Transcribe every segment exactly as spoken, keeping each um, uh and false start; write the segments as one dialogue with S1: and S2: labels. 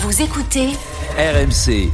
S1: Vous écoutez
S2: R M C.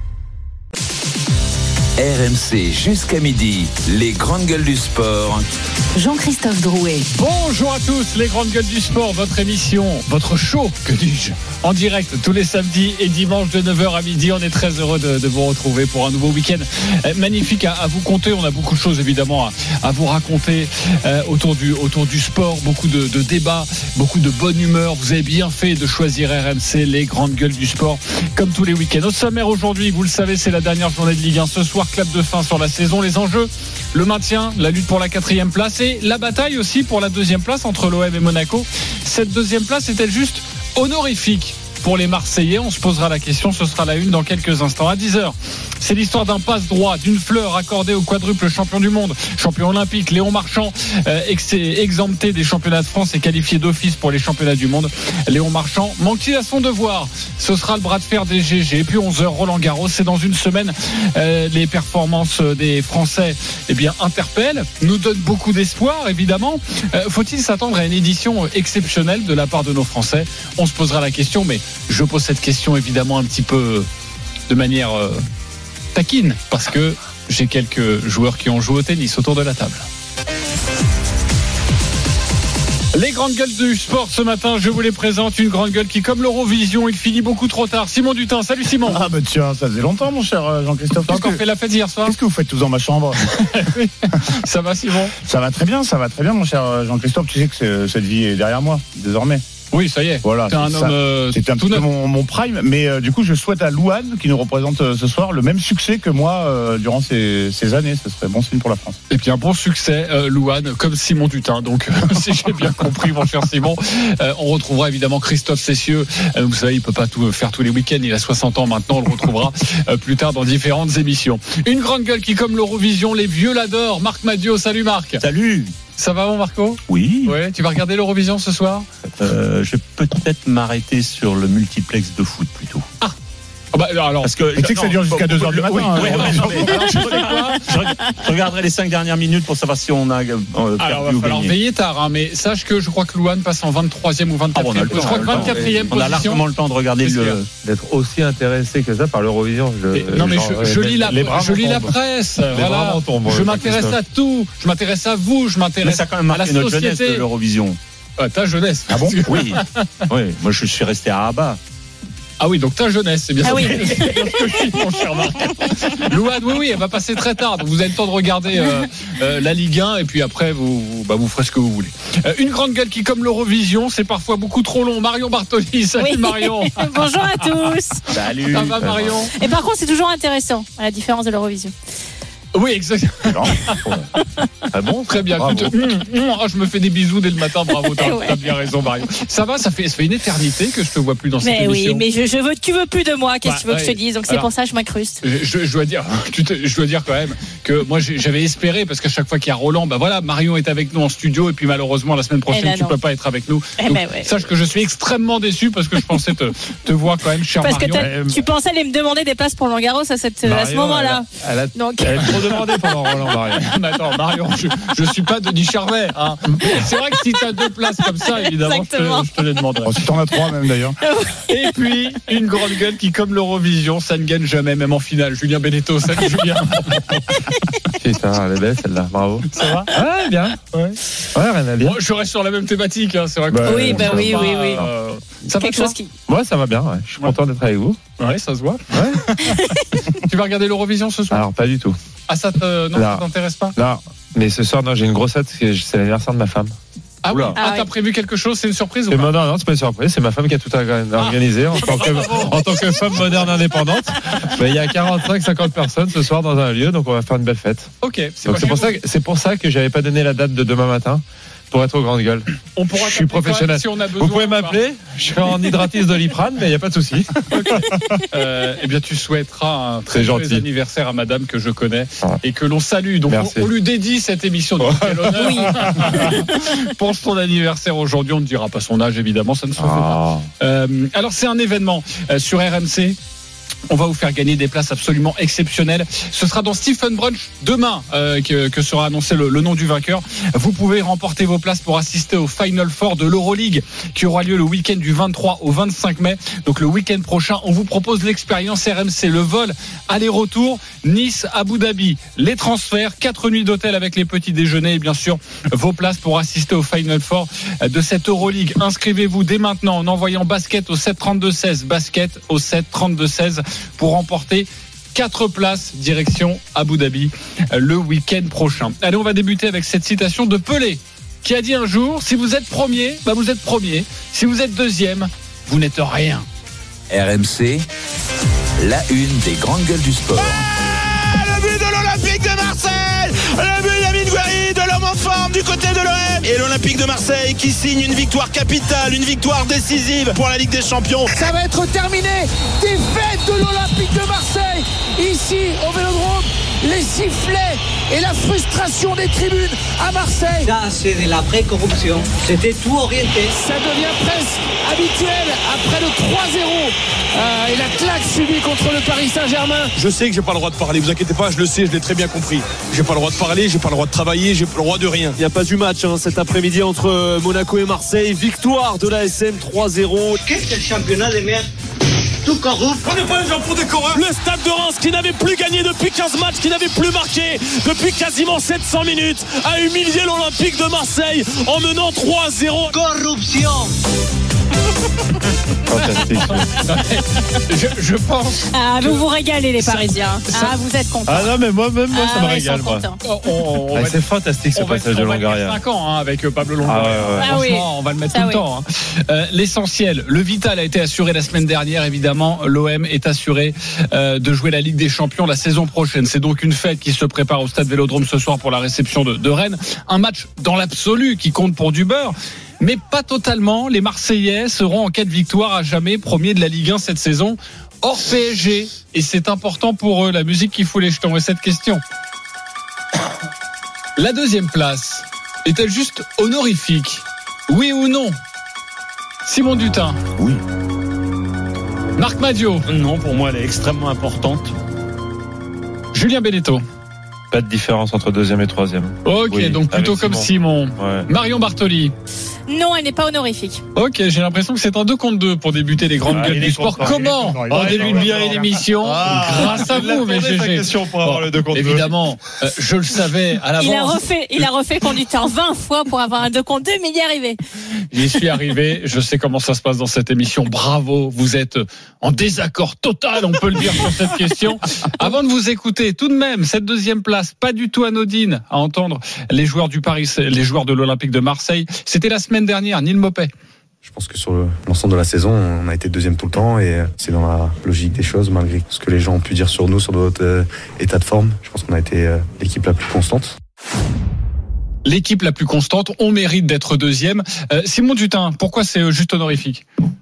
S2: R M C jusqu'à midi, les grandes gueules du sport.
S1: Jean-Christophe Drouet.
S3: Bonjour à tous, les grandes gueules du sport, votre émission, votre show, que dis-je, en direct tous les samedis et dimanches de neuf heures à midi. On est très heureux de, de vous retrouver pour un nouveau week-end magnifique à, à vous compter. On a beaucoup de choses évidemment à, à vous raconter euh, autour, du, autour du sport, beaucoup de, de débats, beaucoup de bonne humeur. Vous avez bien fait de choisir R M C, les grandes gueules du sport, comme tous les week-ends. Au sommaire aujourd'hui, vous le savez, c'est la dernière journée de Ligue un ce soir. Clap de fin sur la saison, les enjeux, le maintien, la lutte pour la quatrième place et la bataille aussi pour la deuxième place entre l'O M et Monaco. Cette deuxième place est-elle juste honorifique pour les Marseillais? On se posera la question, ce sera la une dans quelques instants. À dix heures, c'est l'histoire d'un passe-droit, d'une fleur accordée au quadruple champion du monde, champion olympique, Léon Marchand, euh, ex- exempté des championnats de France et qualifié d'office pour les championnats du monde. Léon Marchand manque-t-il à son devoir? Ce sera le bras de fer des G G. Et puis onze heures, Roland Garros, c'est dans une semaine. Euh, les performances des Français eh bien, interpellent, nous donnent beaucoup d'espoir, évidemment. Euh, faut-il s'attendre à une édition exceptionnelle de la part de nos Français? On se posera la question, mais je pose cette question évidemment un petit peu de manière euh, taquine, parce que j'ai quelques joueurs qui ont joué au tennis autour de la table. Les grandes gueules du sport ce matin, je vous les présente. Une grande gueule qui, comme l'Eurovision, il finit beaucoup trop tard. Simon Dutin, salut Simon.
S4: Ah bah tiens, ça faisait longtemps mon cher Jean-Christophe.
S3: T'as encore que... fait la fête hier soir?
S4: Qu'est-ce que vous faites tous dans ma chambre?
S3: Ça va Simon?
S4: Ça va très bien, ça va très bien mon cher Jean-Christophe. Tu sais que cette vie est derrière moi, désormais.
S3: Oui, ça y est.
S4: Voilà,
S3: c'est un
S4: ça,
S3: homme euh,
S4: c'est un
S3: tout
S4: peu
S3: neuf.
S4: mon, mon prime, mais euh, du coup, je souhaite à Louane, qui nous représente euh, ce soir, le même succès que moi euh, durant ces, ces années. Ce serait bon signe pour la France.
S3: Et puis un bon succès, euh, Louane, comme Simon Dutin. Donc, euh, si j'ai bien compris, mon cher Simon, euh, on retrouvera évidemment Christophe Cessieux. Euh, vous savez, il peut pas tout faire tous les week-ends. Il a soixante ans maintenant. On le retrouvera euh, plus tard dans différentes émissions. Une grande gueule qui, comme l'Eurovision, les vieux l'adorent. Marc Madiot, salut Marc.
S4: Salut.
S3: Ça va mon Marco?
S5: Oui.
S3: Ouais, tu vas regarder l'Eurovision ce soir?
S5: euh, Je vais peut-être m'arreter sur le multiplex de foot plutôt.
S3: Ah. Oh bah, alors,
S4: parce que tu sais que ça dure jusqu'à deux heures du matin.
S5: Oui,
S4: hein,
S5: oui,
S4: alors,
S5: oui, mais, alors, je, je regarderai les cinq dernières minutes pour savoir si on a euh, perdu
S3: alors,
S5: ou
S3: va falloir
S5: gagné.
S3: veiller tard, hein, mais sache que je crois que Louane passe en vingt-troisième ou vingt-quatrième.
S5: Ah bon,
S3: je crois que vingt-quatrième
S5: on a
S3: position.
S5: largement le temps de regarder le...
S6: d'être aussi intéressé que ça par l'Eurovision. Je,
S3: non mais
S6: genre,
S3: je, je lis la, je lis la
S6: tombent.
S3: presse.
S6: Les
S3: Voilà.
S6: tombent,
S3: je m'intéresse à tout. Je m'intéresse à vous. Je
S5: Mais
S3: m'intéresse
S5: ça a quand même
S3: à la
S5: marqué notre
S3: société.
S5: jeunesse de l'Eurovision.
S3: Ah, ta jeunesse.
S4: Ah bon?
S5: Oui. Oui. Moi, je suis resté à Rabat.
S3: Ah oui, donc ta jeunesse, c'est bien
S1: Ah
S3: ça.
S1: oui.
S3: C'est bien ce que je dis, mon cher Marc. Louane, oui, oui, elle va passer très tard. Donc vous avez le temps de regarder euh, euh, la Ligue un et puis après vous, vous, bah, vous ferez ce que vous voulez. Euh, une grande gueule qui, comme l'Eurovision, c'est parfois beaucoup trop long. Marion Bartoli, salut
S7: Oui.
S3: Marion.
S7: Bonjour à tous.
S5: Salut.
S3: Ça va Marion?
S7: Et par contre, c'est toujours intéressant, à la différence de l'Eurovision.
S3: Oui, exactement.
S6: Ah bon?
S3: Très bien.
S4: Bravo.
S3: Écoute, mm, mm, oh, je me fais des bisous dès le matin. Bravo, t'as,
S7: Ouais.
S3: t'as bien raison, Marion. Ça va, ça fait, ça fait une éternité que je te vois plus dans cette
S7: Mais
S3: émission.
S7: oui, mais je, je veux, tu veux plus de moi, qu'est-ce
S3: Bah,
S7: que tu veux que je te
S3: ouais.
S7: dise? Donc c'est
S3: Alors.
S7: pour ça que je m'incruste.
S3: Je, je, je dois dire, tu te- je dois dire quand même que moi j'ai- j'avais espéré parce qu'à chaque fois qu'il y a Roland, bah voilà, Marion est avec nous en studio et puis malheureusement la semaine prochaine
S7: Eh là,
S3: tu
S7: non.
S3: peux pas être avec nous.
S7: Eh
S3: Donc,
S7: ben ouais.
S3: sache que je suis extrêmement déçu parce que je pensais te, te voir quand même, cher
S7: Parce que
S3: Marion.
S7: t'as- tu pensais aller me demander des places pour Roland Garros à, cette, à ce moment-là.
S6: Elle a,
S7: Donc,
S6: elle a trop demandé pendant Roland Marion.
S3: Mais attends, Marion, je, je suis pas Denis Charvet. Hein. C'est vrai que si tu as deux places comme ça, évidemment, je
S7: Exactement.
S3: te, je te les demanderai.
S4: Oh, si t'en as trois même d'ailleurs.
S3: Et puis, une grande gueule qui, comme l'Eurovision, ça ne gagne jamais, même en finale. Julien Beneteau, salut Julien.
S6: Putain, elle est belle celle-là, bravo.
S3: Ça va?
S6: Ouais, bien. Ouais, ouais rien à dire.
S3: Bon, je reste sur la même thématique, hein. C'est vrai que
S4: Bah,
S7: oui, bah
S3: ça
S7: oui,
S3: va,
S7: oui, oui.
S3: euh, ça va
S7: quelque
S3: toi
S7: chose qui.
S6: Moi, ça va bien, ouais. Je suis content d'être avec vous.
S3: Ouais, ça se voit.
S6: Ouais.
S3: Tu vas regarder l'Eurovision ce soir?
S6: Alors, pas du tout.
S3: Ah, ça te, non,
S6: Là.
S3: ça t'intéresse pas?
S6: Non, mais ce soir, non, j'ai une grosse hâte, parce que c'est l'anniversaire de ma femme.
S3: Ah oui.
S6: Oula.
S3: Ah,
S7: Ah
S3: t'as
S7: oui.
S3: prévu quelque chose? C'est une surprise ou
S6: Et
S3: pas?
S6: non, non, non, c'est pas une surprise, c'est ma femme qui a tout orga- organisé en, tant que, en tant que femme moderne indépendante. Mais il y a quarante-cinq cinquante personnes ce soir dans un lieu, donc on va faire une belle fête.
S3: Ok, c'est,
S6: Donc
S3: pas
S6: c'est pour
S3: chez
S6: ça
S3: vous.
S6: que c'est pour ça que j'avais pas donné la date de demain matin pour être aux grandes gueules.
S3: On pourra
S6: je suis
S3: t'appeler quand même
S6: professionnel.
S3: si on a besoin.
S6: Vous pouvez
S3: ou pas.
S6: m'appeler, je suis en hydratis Doliprane, mais il n'y a pas de souci.
S3: Euh, eh bien, tu souhaiteras un très
S6: C'est
S3: joyeux
S6: gentil.
S3: anniversaire à madame que je connais
S6: Ah.
S3: et que l'on salue. Donc,
S6: Merci.
S3: on, on lui dédie cette émission. Donc, quel honneur.
S7: Oui.
S3: Pour son anniversaire aujourd'hui, on ne dira pas son âge, évidemment, ça ne se fait pas.
S6: Ah.
S3: Euh, alors, c'est un événement euh, sur R M C. On va vous faire gagner des places absolument exceptionnelles. Ce sera dans Stephen Brunch demain euh, que, que sera annoncé le, le nom du vainqueur. Vous pouvez remporter vos places pour assister au Final Four de l'Euroleague qui aura lieu le week-end du vingt-trois au vingt-cinq mai. Donc le week-end prochain, on vous propose l'expérience R M C, le vol aller-retour Nice, Abu Dhabi, les transferts, quatre nuits d'hôtel avec les petits déjeuners et bien sûr vos places pour assister au Final Four de cette Euroleague. Inscrivez-vous dès maintenant en envoyant basket au sept trente-deux seize, basket au sept trente-deux seize pour remporter quatre places direction Abu Dhabi le week-end prochain. Allez, on va débuter avec cette citation de Pelé qui a dit un jour: si vous êtes premier, bah vous êtes premier. Si vous êtes deuxième, vous n'êtes rien.
S2: R M C, la une des grandes gueules du sport.
S8: Ah, le but de l'Olympique de Marseille, le but d'Amine Gouiri, de l'homme en forme du côté de l'O M, et l'Olympique de Marseille qui signe une victoire capitale, une victoire décisive pour la Ligue des Champions.
S9: Ça va être terminé. Défaite de l'Olympique de Marseille ici au Vélodrome. Les sifflets et la frustration des tribunes à Marseille.
S10: Ça, c'est de la pré-corruption. C'était tout orienté.
S9: Ça devient presque habituel après le trois zéro euh, et la claque subie contre le Paris Saint-Germain.
S11: Je sais que j'ai pas le droit de parler, vous inquiétez pas, je le sais, je l'ai très bien compris. J'ai pas le droit de parler, j'ai pas le droit de travailler, j'ai pas le droit de rien.
S12: Il n'y a pas eu match hein, cet après-midi entre Monaco et Marseille. Victoire de l'A S M trois zéro.
S10: Qu'est-ce que le championnat de merde? Tout corrupte.
S11: On n'est pas les gens pour des corrupts.
S8: Le Stade de Reims qui n'avait plus gagné depuis quinze matchs, qui n'avait plus marqué depuis quasiment sept cents minutes, a humilié l'Olympique de Marseille en menant trois zéro.
S10: Corruption.
S4: Fantastique.
S3: je, je pense.
S7: Ah, vous vous régalez les Parisiens.
S3: Ça,
S7: ah, vous êtes contents.
S6: Ah non, mais moi, même moi,
S7: ah,
S6: ça me
S7: ouais,
S6: régale. Moi.
S3: On, on, on
S6: Ah,
S3: va
S6: c'est fantastique ce
S3: on va
S6: passage
S3: être-
S6: de
S3: on va être
S6: Longoria.
S3: cinq ans hein, avec Pablo Longoria.
S6: Ah ouais, ouais.
S7: Ah oui.
S3: Franchement, on va le mettre
S7: Ça
S3: tout le
S7: oui.
S3: temps. hein. Euh, l'essentiel, le vital a été assuré la semaine dernière. Évidemment, l'O M est assuré euh, de jouer la Ligue des Champions la saison prochaine. C'est donc une fête qui se prépare au Stade Vélodrome ce soir pour la réception de, de Rennes. Un match dans l'absolu qui compte pour du beurre. Mais pas totalement. Les Marseillais seront en cas de victoire à jamais premiers de la Ligue un cette saison, hors P S G. Et c'est important pour eux. La musique qui fout les jetons. Et cette question. La deuxième place est-elle juste honorifique? Oui ou non? Simon Dutin.
S4: Oui.
S3: Marc Madiot.
S5: Non, pour moi, elle est extrêmement importante.
S3: Julien Beneteau.
S6: Pas de différence entre deuxième et troisième.
S3: Ok,
S6: Oui,
S3: donc plutôt
S6: avec
S3: comme Simon.
S6: Ouais.
S3: Marion Bartoli.
S7: Non, elle n'est pas honorifique.
S3: Ok, j'ai l'impression que c'est un deux contre deux pour débuter les grandes
S6: Ah,
S3: gueules
S6: il est
S3: du sport.
S6: content,
S3: Comment
S4: il est content, il
S3: on
S4: est
S3: débute
S4: content.
S3: bien l'émission grâce à vous, mes G G.
S6: pour avoir le deux contre deux.
S3: Évidemment, euh, je le savais à
S7: Il a
S3: l'avance.
S7: refait, il a refait conducteur vingt fois pour avoir un deux contre deux, mais il y est arrivé.
S3: J'y suis arrivé. Je sais comment ça se passe dans cette émission. Bravo. Vous êtes en désaccord total, on peut le dire, sur cette question. Avant de vous écouter, tout de même, cette deuxième place, pas du tout anodine à entendre les joueurs du Paris, les joueurs de l'Olympique de Marseille. C'était la semaine dernière, Neil Mopet.
S13: Je pense que sur le- l'ensemble de la saison, on a été deuxième tout le temps et c'est dans la logique des choses, malgré ce que les gens ont pu dire sur nous, sur notre euh, état de forme. Je pense qu'on a été euh, l'équipe la plus constante.
S3: L'équipe la plus constante, on mérite d'être deuxième. Euh, Simon Dutin, pourquoi c'est juste honorifique?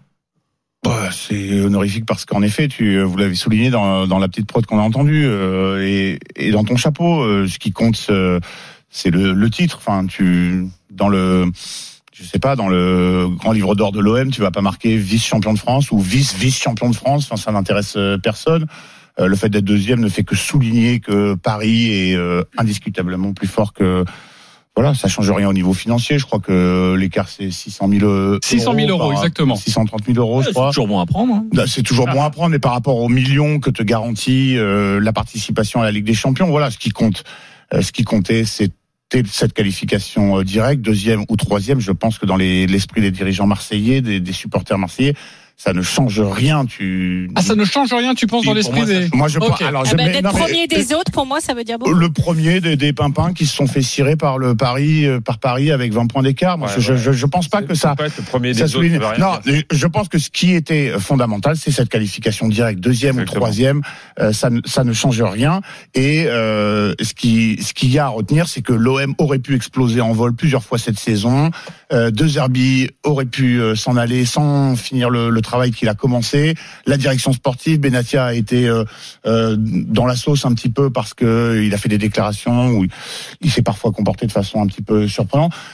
S4: Bah, c'est honorifique parce qu'en effet, tu, vous l'avez souligné dans, dans la petite prod qu'on a entendue, euh, et, et dans ton chapeau, euh, ce qui compte, euh, c'est le, le titre. Enfin, tu dans le, je sais pas, dans le grand livre d'or de l'O M, tu vas pas marquer vice-champion de France ou vice-vice-champion de France. Enfin, ça n'intéresse personne. Euh, le fait d'être deuxième ne fait que souligner que Paris est euh, indiscutablement plus fort que. Voilà, ça change rien au niveau financier. Je crois que l'écart c'est six cent mille euros.
S3: six cent mille euros, exactement.
S4: six cent trente mille euros, je crois.
S5: C'est toujours bon à prendre. Hein.
S4: C'est toujours bon à prendre, mais par rapport aux millions que te garantit euh, la participation à la Ligue des Champions, voilà, ce qui compte, euh, ce qui comptait, c'était cette qualification euh, directe, deuxième ou troisième. Je pense que dans les, l'esprit des dirigeants marseillais, des, des supporters marseillais, ça ne change rien. Tu
S3: Ah, ça ne change rien, tu penses,
S4: Oui,
S3: dans
S4: pour
S3: l'esprit
S4: moi, ça-
S3: des.
S4: moi, je
S3: Ok.
S4: pense- alors,
S7: Ah
S4: je
S7: bah,
S4: mets-
S7: d'être
S4: non, mais-
S7: premier des autres, pour moi, ça veut dire beaucoup.
S4: le premier des, des pimpins qui se sont fait cirer par le Paris, euh, par Paris avec vingt points d'écart. Moi,
S6: Ouais,
S4: je,
S6: ouais.
S4: je, je pense pas que ça.
S6: Peut être le premier
S4: Ça
S6: des autres.
S4: souligne-
S6: ça veut rien
S4: Non,
S6: dire.
S4: je pense que ce qui était fondamental, c'est cette qualification directe, deuxième
S6: Exactement.
S4: ou troisième. Euh, ça, ne, ça ne change rien. Et euh, ce qui, ce qu'il y a à retenir, c'est que l'O M aurait pu exploser en vol plusieurs fois cette saison. Euh, De Zerbi aurait pu euh, s'en aller sans finir le, le travail qu'il a commencé. La direction sportive, Benatia a été euh, euh, dans la sauce un petit peu parce que il a fait des déclarations où il, il s'est parfois comporté de façon un petit peu surprenante.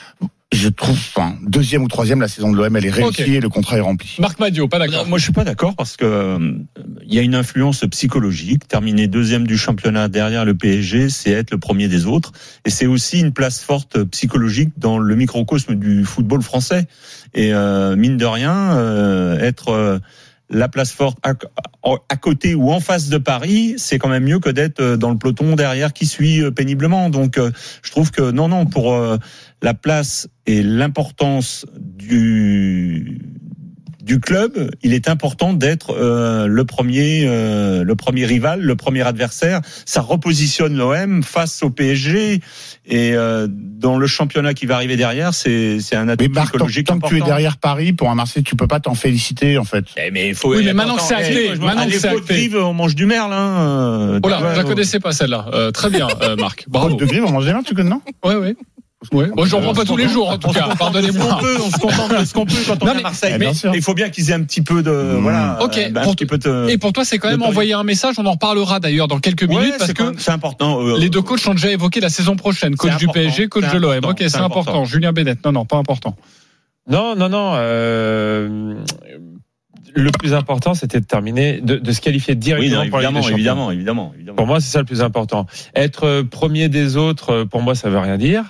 S4: Je trouve, enfin, deuxième ou troisième, la saison de l'O M, elle est réussie
S3: Okay.
S4: et le contrat est rempli.
S3: Marc Madiot, pas d'accord.
S5: Non, moi, je suis pas d'accord parce que euh, il y a une influence psychologique. Terminer deuxième du championnat derrière le P S G, c'est être le premier des autres, et c'est aussi une place forte psychologique dans le microcosme du football français. Et euh, mine de rien, euh, être euh, la place forte à, à côté ou en face de Paris, c'est quand même mieux que d'être dans le peloton derrière qui suit péniblement. Donc, euh, je trouve que non, non, pour euh, la place et l'importance du du club, il est important d'être euh, le premier euh, le premier rival, le premier adversaire. Ça repositionne l'O M face au P S G, et euh, dans le championnat qui va arriver derrière, c'est c'est un atout psychologique
S4: tant, tant
S5: important.
S4: que tu es derrière Paris, pour un Marseille, tu peux pas t'en féliciter en fait.
S5: Eh, mais il faut.
S3: Oui, mais maintenant que c'est acté,
S5: eh,
S3: maintenant que c'est acté.
S5: Grive, on mange du merle. Hein.
S3: Oh là, je la connaissais pas celle-là. Euh, très bien, euh, Marc. Bravo.
S4: De Grive, on mange des merles, tu connais, non?
S3: Ouais, ouais. Ouais. Moi, j'en prends pas tous les jours, en tout cas. Pardonnez-moi.
S5: On peut, on se contente de ce qu'on peut quand on
S3: Non,
S5: est
S3: mais-
S5: à Marseille.
S3: mais-
S5: Mais il faut bien qu'ils aient un petit peu de, mmh. voilà.
S3: Ok.
S5: euh, ben,
S3: Pour
S5: un petit peu de,
S3: Et pour toi, c'est quand même
S5: de-
S3: envoyer un message. On en reparlera d'ailleurs dans quelques minutes,
S5: Ouais,
S3: parce
S5: c'est
S3: que
S5: quand même- c'est important. Euh,
S3: les deux coachs ont déjà évoqué la saison prochaine. Coach
S5: C'est
S3: du P S G,
S5: important,
S3: coach
S5: c'est
S3: de l'O M.
S5: important,
S3: Ok, c'est
S5: c'est
S3: important.
S5: important.
S3: Julien Bennett. Non, non, pas important.
S6: Non, non, non. Euh, le plus important, c'était de terminer, de, de se qualifier
S5: oui,
S6: directement
S5: non,
S6: pour la Ligue des
S5: évidemment,
S6: Champions.
S5: évidemment, évidemment, évidemment.
S6: Pour moi, c'est ça le plus important. Être premier des autres, pour moi, ça veut rien dire.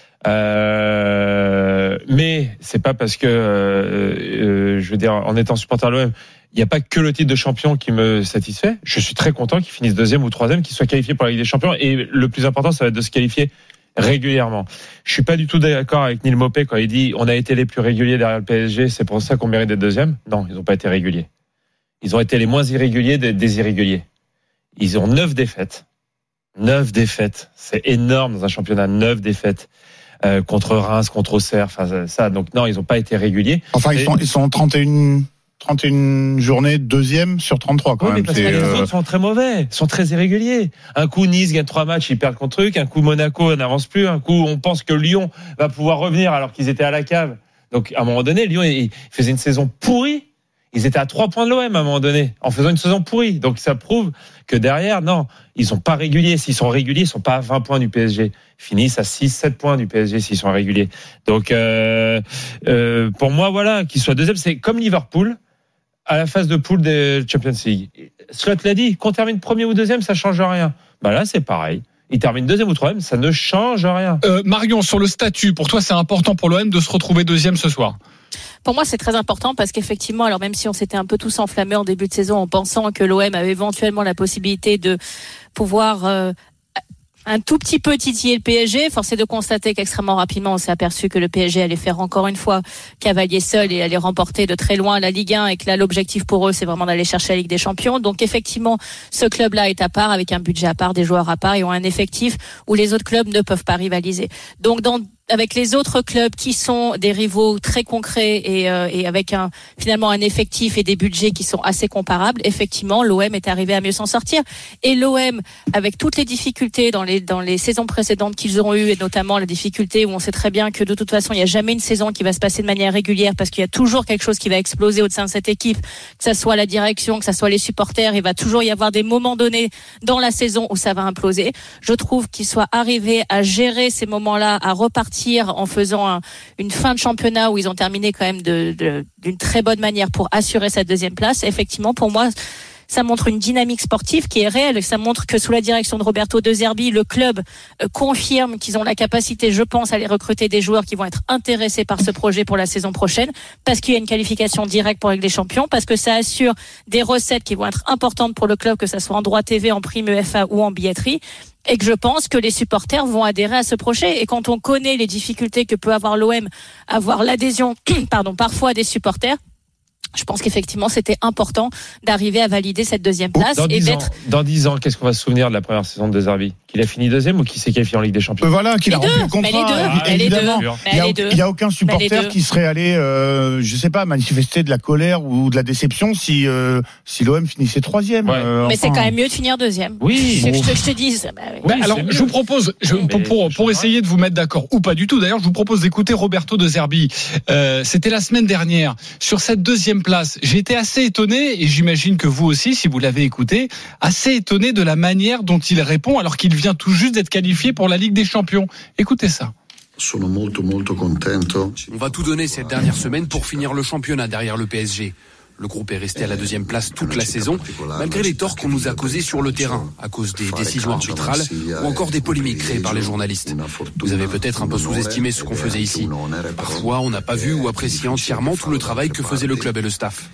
S6: Euh, mais c'est pas parce que, euh, euh, je veux dire, en étant supporter de l'O M, il n'y a pas que le titre de champion qui me satisfait. Je suis très content qu'ils finissent deuxième ou troisième, qu'ils soient qualifiés pour la Ligue des Champions. Et le plus important, ça va être de se qualifier régulièrement. Je suis pas du tout d'accord avec Neil Maupay quand il dit on a été les plus réguliers derrière le P S G, c'est pour ça qu'on mérite d'être deuxième. Non, ils n'ont pas été réguliers. Ils ont été les moins irréguliers des, des irréguliers. Ils ont neuf défaites. Neuf défaites. C'est énorme dans un championnat. Neuf défaites. Euh, contre Reims, contre Auxerre, enfin ça. Donc non, ils n'ont pas été réguliers.
S4: Enfin, ils
S6: Et-
S4: sont, ils sont trente et une, trente et une journées deuxième sur trente-trois quand
S6: Oui, mais
S4: même.
S6: parce que
S4: C'est,
S6: les
S4: euh,
S6: autres sont très mauvais, sont très irréguliers. Un coup, Nice gagne trois matchs, ils perdent contre truc. Un coup, Monaco n'avance plus. Un coup, on pense que Lyon va pouvoir revenir alors qu'ils étaient à la cave. Donc, à un moment donné, Lyon, ils faisaient une saison pourrie. Ils étaient à trois points de l'O M à un moment donné, en faisant une saison pourrie. Donc, ça prouve que derrière, non, ils sont pas réguliers. S'ils sont réguliers, ils sont pas à vingt points du P S G. Ils finissent à six, sept points du P S G s'ils sont réguliers. Donc, euh, euh, pour moi, voilà, qu'ils soient deuxième, c'est comme Liverpool à la phase de poule des Champions League. Slot l'a dit, qu'on termine premier ou deuxième, ça change rien. Bah là, c'est pareil. Ils terminent deuxième ou troisième, ça ne change rien.
S3: Euh, Marion, sur le statut, pour toi, c'est important pour l'O M de se retrouver deuxième ce soir.
S7: Pour moi, c'est très important parce qu'effectivement, alors même si on s'était un peu tous enflammés en début de saison en pensant que l'O M avait éventuellement la possibilité de pouvoir euh, un tout petit peu titiller le P S G, force est de constater qu'extrêmement rapidement, on s'est aperçu que le P S G allait faire encore une fois cavalier seul et allait remporter de très loin la Ligue un, et que là, l'objectif pour eux, c'est vraiment d'aller chercher la Ligue des Champions. Donc effectivement, ce club-là est à part, avec un budget à part, des joueurs à part, et ont un effectif où les autres clubs ne peuvent pas rivaliser. Donc dans avec les autres clubs qui sont des rivaux très concrets et, euh, et avec un finalement un effectif et des budgets qui sont assez comparables, effectivement, l'O M est arrivé à mieux s'en sortir. Et l'O M, avec toutes les difficultés dans les dans les saisons précédentes qu'ils ont eues, et notamment la difficulté où on sait très bien que de toute façon, il n'y a jamais une saison qui va se passer de manière régulière parce qu'il y a toujours quelque chose qui va exploser au sein de cette équipe, que ça soit la direction, que ça soit les supporters, il va toujours y avoir des moments donnés dans la saison où ça va imploser. Je trouve qu'ils soient arrivés à gérer ces moments-là, à repartir en faisant un, une fin de championnat où ils ont terminé quand même de, de, d'une très bonne manière pour assurer cette deuxième place. Effectivement, pour moi, ça montre une dynamique sportive qui est réelle. Ça montre que sous la direction de Roberto De Zerbi, le club euh, confirme qu'ils ont la capacité, je pense, à aller recruter des joueurs qui vont être intéressés par ce projet pour la saison prochaine, parce qu'il y a une qualification directe pour la Ligue des Champions, parce que ça assure des recettes qui vont être importantes pour le club, que ça soit en droit T V, en prime E F A ou en billetterie. Et que je pense que les supporters vont adhérer à ce projet. Et quand on connaît les difficultés que peut avoir l'O M, avoir l'adhésion, pardon, parfois des supporters, je pense qu'effectivement, c'était important d'arriver à valider cette deuxième place
S6: Dans
S7: et
S6: dix ans,
S7: d'être.
S6: dans dix ans, qu'est-ce qu'on va se souvenir de la première saison de De Zerbi? Qu'il a fini deuxième ou qu'il s'est qualifié en Ligue des Champions?
S4: Euh, voilà, qu'il
S7: Les
S4: a rempli
S7: deux,
S4: le contrat.
S7: mais les deux,
S4: Ah,
S7: mais les
S4: évidemment.
S7: deux,
S4: Il y a,
S7: mais les deux.
S4: il y a aucun
S7: Mais les
S4: supporter
S7: deux.
S4: qui serait allé, euh, je sais pas, manifester de la colère ou de la déception si euh, si l'O M finissait troisième.
S6: Ouais.
S4: euh,
S7: Mais
S4: enfin.
S7: c'est quand même mieux de finir deuxième.
S6: Oui.
S7: C'est que je te, je te dise. Bah, oui.
S3: Bah,
S6: Oui,
S3: alors,
S6: c'est mieux.
S3: je vous propose, je,
S6: Oui,
S3: pour,
S6: mais
S3: pour,
S6: ça
S3: pour
S6: change
S3: essayer de vous mettre d'accord, ou pas du tout, d'ailleurs, je vous propose d'écouter Roberto De Zerbi. Euh, c'était la semaine dernière. Sur cette deuxième place, j'ai été assez étonné, et j'imagine que vous aussi, si vous l'avez écouté, assez étonné de la manière dont il répond, alors qu'il vient tout juste d'être qualifié pour la Ligue des Champions. Écoutez ça.
S14: On va tout donner cette dernière semaine pour finir le championnat derrière le P S G. Le groupe est resté à la deuxième place toute la saison, malgré les torts qu'on nous a causés sur le terrain, à cause des décisions arbitrales ou encore des polémiques créées par les journalistes. Vous avez peut-être un peu sous-estimé ce qu'on faisait ici. Parfois, on n'a pas vu ou apprécié entièrement tout le travail que faisait le club et le staff.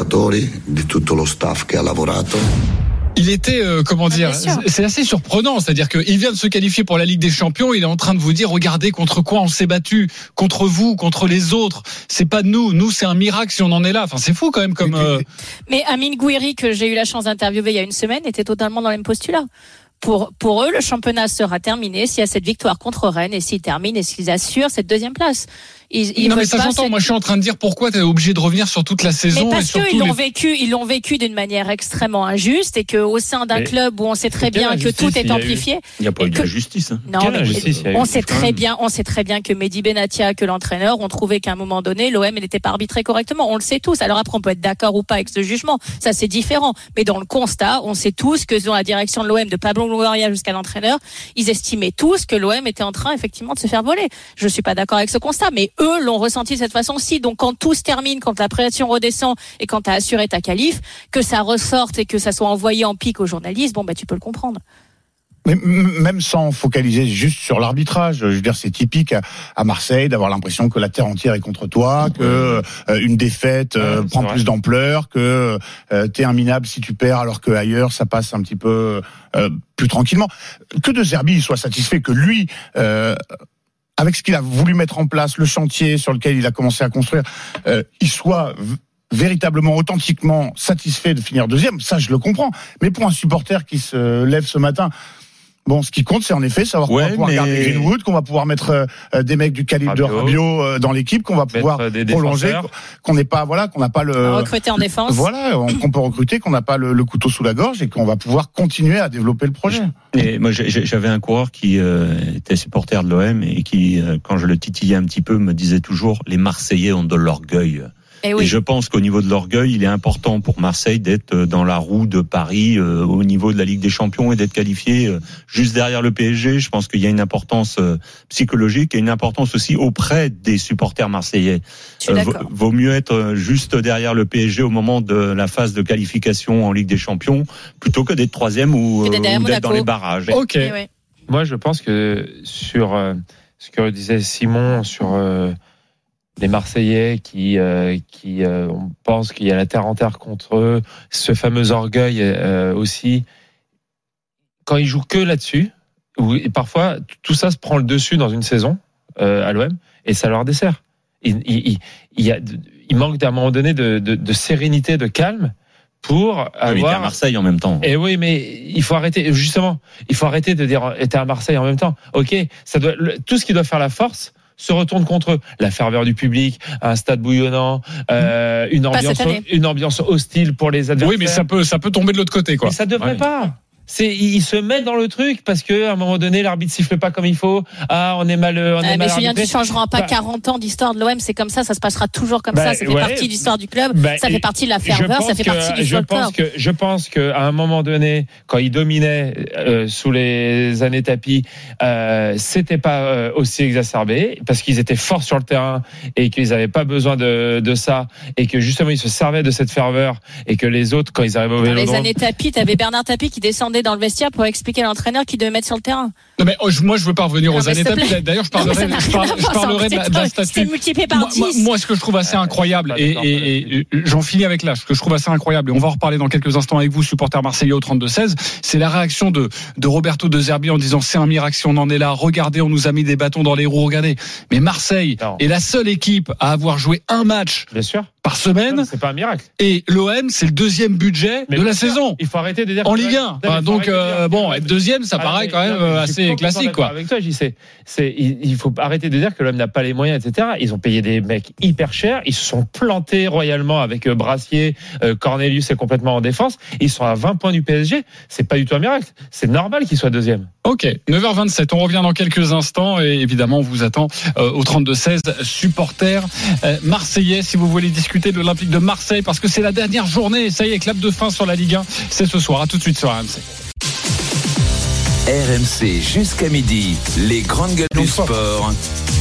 S3: Il était, euh, comment dire,
S7: ah,
S3: c'est assez surprenant. C'est-à-dire qu'il vient de se qualifier pour la Ligue des Champions. Il est en train de vous dire, regardez contre quoi on s'est battu, contre vous, contre les autres. C'est pas nous. Nous, c'est un miracle si on en est là. Enfin, c'est fou quand même. Comme. Euh...
S7: Mais Amine Gouiri, que j'ai eu la chance d'interviewer il y a une semaine, était totalement dans le même postulat. Pour, pour eux, le championnat sera terminé s'il y a cette victoire contre Rennes et s'ils terminent et s'ils assurent cette deuxième place. Ils, ils
S3: non mais ça j'entends. Cette... Moi je suis en train de dire pourquoi tu es obligé de revenir sur toute la saison.
S7: Mais parce
S3: et
S7: qu'ils l'ont
S3: les...
S7: vécu, ils l'ont vécu d'une manière extrêmement injuste et que au sein d'un mais club où on sait très bien que tout est amplifié.
S5: Il n'y a pas eu de justice. Hein.
S7: Non, mais justice, on sait très bien, on sait très bien que Mehdi Benatia, que l'entraîneur, ont trouvé qu'à un moment donné, l'O M n'était pas arbitré correctement. On le sait tous. Alors après, on peut être d'accord ou pas avec ce jugement. Ça c'est différent. Mais dans le constat, on sait tous que dans la direction de l'O M, de Pablo Longoria jusqu'à l'entraîneur, ils estimaient tous que l'O M était en train effectivement de se faire voler. Je suis pas d'accord avec ce constat, mais eux l'ont ressenti de cette façon-ci. Donc quand tout se termine, quand la pression redescend et quand tu as assuré ta qualif, que ça ressorte et que ça soit envoyé en pique aux journalistes, bon bah tu peux le comprendre.
S4: Mais même sans focaliser juste sur l'arbitrage, je veux dire, c'est typique à Marseille d'avoir l'impression que la terre entière est contre toi, que euh, une défaite euh, ouais, prend plus d'ampleur, que euh, t'es un minable si tu perds, alors que ailleurs ça passe un petit peu euh, plus tranquillement. Que De Zerbi soit satisfait, que lui, euh, avec ce qu'il a voulu mettre en place, le chantier sur lequel il a commencé à construire, euh, il soit v- véritablement, authentiquement satisfait de finir deuxième, ça je le comprends. Mais pour un supporter qui se lève ce matin, bon, ce qui compte, c'est en effet savoir qu'on ouais, va pouvoir mais... garder Greenwood, qu'on va pouvoir mettre euh, des mecs du calibre Rabiot. de Rabiot euh, dans l'équipe, qu'on va pouvoir prolonger, qu'on n'est pas, voilà, qu'on n'a pas le
S7: recruter en défense.
S4: Voilà, on, qu'on peut recruter, qu'on n'a pas le, le couteau sous la gorge et qu'on va pouvoir continuer à développer le projet.
S5: Et moi, j'avais un coureur qui euh, était supporter de l'O M et qui, euh, quand je le titillais un petit peu, me disait toujours: les Marseillais ont de l'orgueil. Et, oui. et je pense qu'au niveau de l'orgueil, il est important pour Marseille d'être dans la roue de Paris euh, au niveau de la Ligue des Champions et d'être qualifié euh, juste derrière le P S G. Je pense qu'il y a une importance euh, psychologique et une importance aussi auprès des supporters marseillais. Euh, vaut, vaut mieux être juste derrière le P S G au moment de la phase de qualification en Ligue des Champions plutôt que d'être troisième ou, euh, ou d'être Monaco. Dans les barrages.
S3: Ok.
S7: Oui.
S6: Moi, je pense que sur euh, ce que disait Simon sur euh, les Marseillais qui euh, qui euh, on pense qu'il y a la terre entière contre eux, ce fameux orgueil euh, aussi. Quand ils jouent que là-dessus, où parfois tout ça se prend le dessus dans une saison euh, à l'O M et ça leur dessert. Il, il, il, y a, il manque à un moment donné de, de, de sérénité, de calme pour avoir.
S5: Oui, t'es à Marseille en même temps.
S6: Et oui, mais il faut arrêter. Justement, il faut arrêter de dire t'es à Marseille en même temps. Ok, ça doit tout ce qui doit faire la force se retourne contre eux. La ferveur du public, un stade bouillonnant, euh, une ambiance, une ambiance hostile pour les adversaires.
S3: Oui, mais ça peut, ça peut tomber de l'autre côté, quoi.
S6: Mais ça devrait
S3: ouais.
S6: pas. C'est, ils se mettent dans le truc parce que à un moment donné, l'arbitre siffle pas comme il faut. Ah, on est mal, on est
S7: ah,
S6: mal.
S7: Mais Julien, tu changeras pas bah, quarante ans d'histoire de l'O M. C'est comme ça, ça se passera toujours comme bah, ça. Ça fait ouais, partie de l'histoire du club. Bah, ça fait partie de la ferveur. Ça fait
S6: que,
S7: partie du
S6: je pense que, je pense que à un moment donné, quand ils dominaient euh, sous les années tapis, euh, c'était pas euh, aussi exacerbé parce qu'ils étaient forts sur le terrain et qu'ils avaient pas besoin de, de ça et que justement ils se servaient de cette ferveur et que les autres, quand ils arrivaient au Vélodrome.
S7: Dans les années tapis, t'avais Bernard Tapie qui descendait dans le vestiaire pour expliquer à l'entraîneur qu'il devait mettre sur le terrain.
S3: Non mais moi je veux pas revenir non, aux années tapis. D'ailleurs je parlerai, non, je parle, je parlerai de la, de la statue.
S7: C'est multiplié par dix.
S3: Moi, moi ce que je trouve assez incroyable et, et, et j'en finis avec là, ce que je trouve assez incroyable et on va en reparler dans quelques instants avec vous, supporters marseillais au trente-deux seize, c'est la réaction de de Roberto De Zerbi en disant c'est un miracle si on en est là. Regardez, on nous a mis des bâtons dans les roues. Regardez. Mais Marseille non. est la seule équipe à avoir joué un match.
S6: Bien sûr.
S3: Par semaine.
S6: Non, c'est pas un miracle.
S3: Et l'O M, c'est le deuxième budget
S6: mais
S3: de la
S6: sûr,
S3: saison.
S6: Il faut arrêter de dire
S3: en Ligue un. Enfin, donc euh, bon, être deuxième, ça paraît quand même non, assez classique, quoi.
S6: Avec toi, j'y sais. C'est, il faut arrêter de dire que l'O M n'a pas les moyens, et cetera. Ils ont payé des mecs hyper chers. Ils se sont plantés royalement avec Brassier, euh, Cornelius est complètement en défense. Ils sont à vingt points du P S G. C'est pas du tout un miracle. C'est normal qu'ils soient deuxième.
S3: Ok, neuf heures vingt-sept, on revient dans quelques instants et évidemment on vous attend euh, au trente-deux seize, supporters euh, marseillais si vous voulez discuter de l'Olympique de Marseille parce que c'est la dernière journée, ça y est, clap de fin sur la Ligue un, c'est ce soir, à tout de suite sur R M C.
S2: R M C jusqu'à midi, les grandes gueules du sport.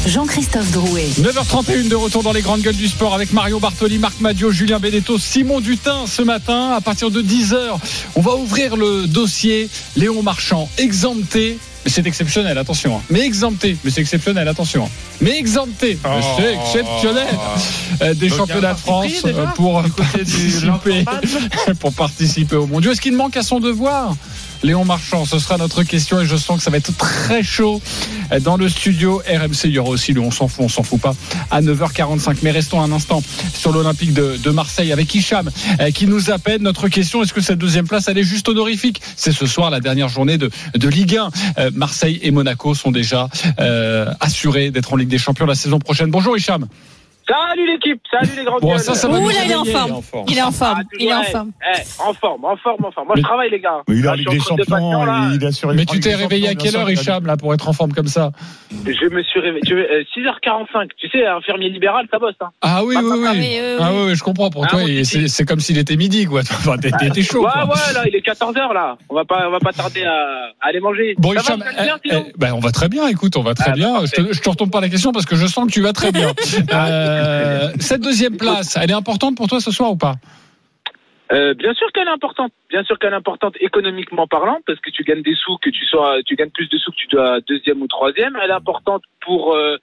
S1: Jean-Christophe Drouet.
S3: neuf heures trente et une de retour dans les grandes gueules du sport avec Mario Bartoli, Marc Madiot, Julien Benedetto, Simon Dutin ce matin. À partir de dix heures, on va ouvrir le dossier Léon Marchand, exempté. Mais c'est exceptionnel, attention. Hein. Mais exempté, mais c'est exceptionnel, attention. Hein. Mais exempté, oh, mais c'est exceptionnel. Euh, des Donc, championnats de France euh, pour participer, pour participer au mondial. Est-ce qu'il manque à son devoir ? Léon Marchand, ce sera notre question et je sens que ça va être très chaud dans le studio R M C. Il y aura aussi le on s'en fout, on s'en fout pas à neuf heures quarante-cinq. Mais restons un instant sur l'Olympique de, de Marseille avec Hicham qui nous appelle. Notre question, est-ce que cette deuxième place, elle est juste honorifique ? C'est ce soir la dernière journée de, de Ligue un. Euh, Marseille et Monaco sont déjà euh, assurés d'être en Ligue des Champions la saison prochaine. Bonjour Hicham.
S15: Salut l'équipe, salut les grands
S3: bon, ça, ça
S7: Ouh là, il est en forme. Il est en forme. Ah, il est en forme.
S15: Eh, eh, en forme, en forme, en forme. Moi,
S4: mais,
S15: je travaille, les gars.
S4: Mais il a Ligue des Champions, il a
S3: Mais tu t'es réveillé à quelle heure, Hicham, là, pour être en forme comme ça ?
S15: Je me suis réveillé. Euh, six heures quarante-cinq. Tu sais, un infirmier libéral, ça bosse. Hein.
S3: Ah oui, oui, oui. Ah oui, je comprends. Pour ah, toi, oui, c'est, c'est comme s'il était midi, quoi. Enfin, t'es,
S15: ah,
S3: t'es chaud.
S15: Ouais,
S3: quoi.
S15: ouais, là, il est quatorze heures, là. On va pas, on va pas tarder à, à aller manger.
S3: Bon, ça Hicham, va, eh, bien, eh, ben, on va très bien. Écoute, on va très ah, bien. Je te, je te retourne pas la question parce que je sens que tu vas très bien. euh, cette deuxième place, elle est importante pour toi ce soir ou pas ?
S15: Euh, bien sûr qu'elle est importante. Bien sûr qu'elle est importante économiquement parlant, parce que tu gagnes des sous, que tu sois, tu gagnes plus de sous que tu dois deuxième ou troisième. Elle est importante pour euh,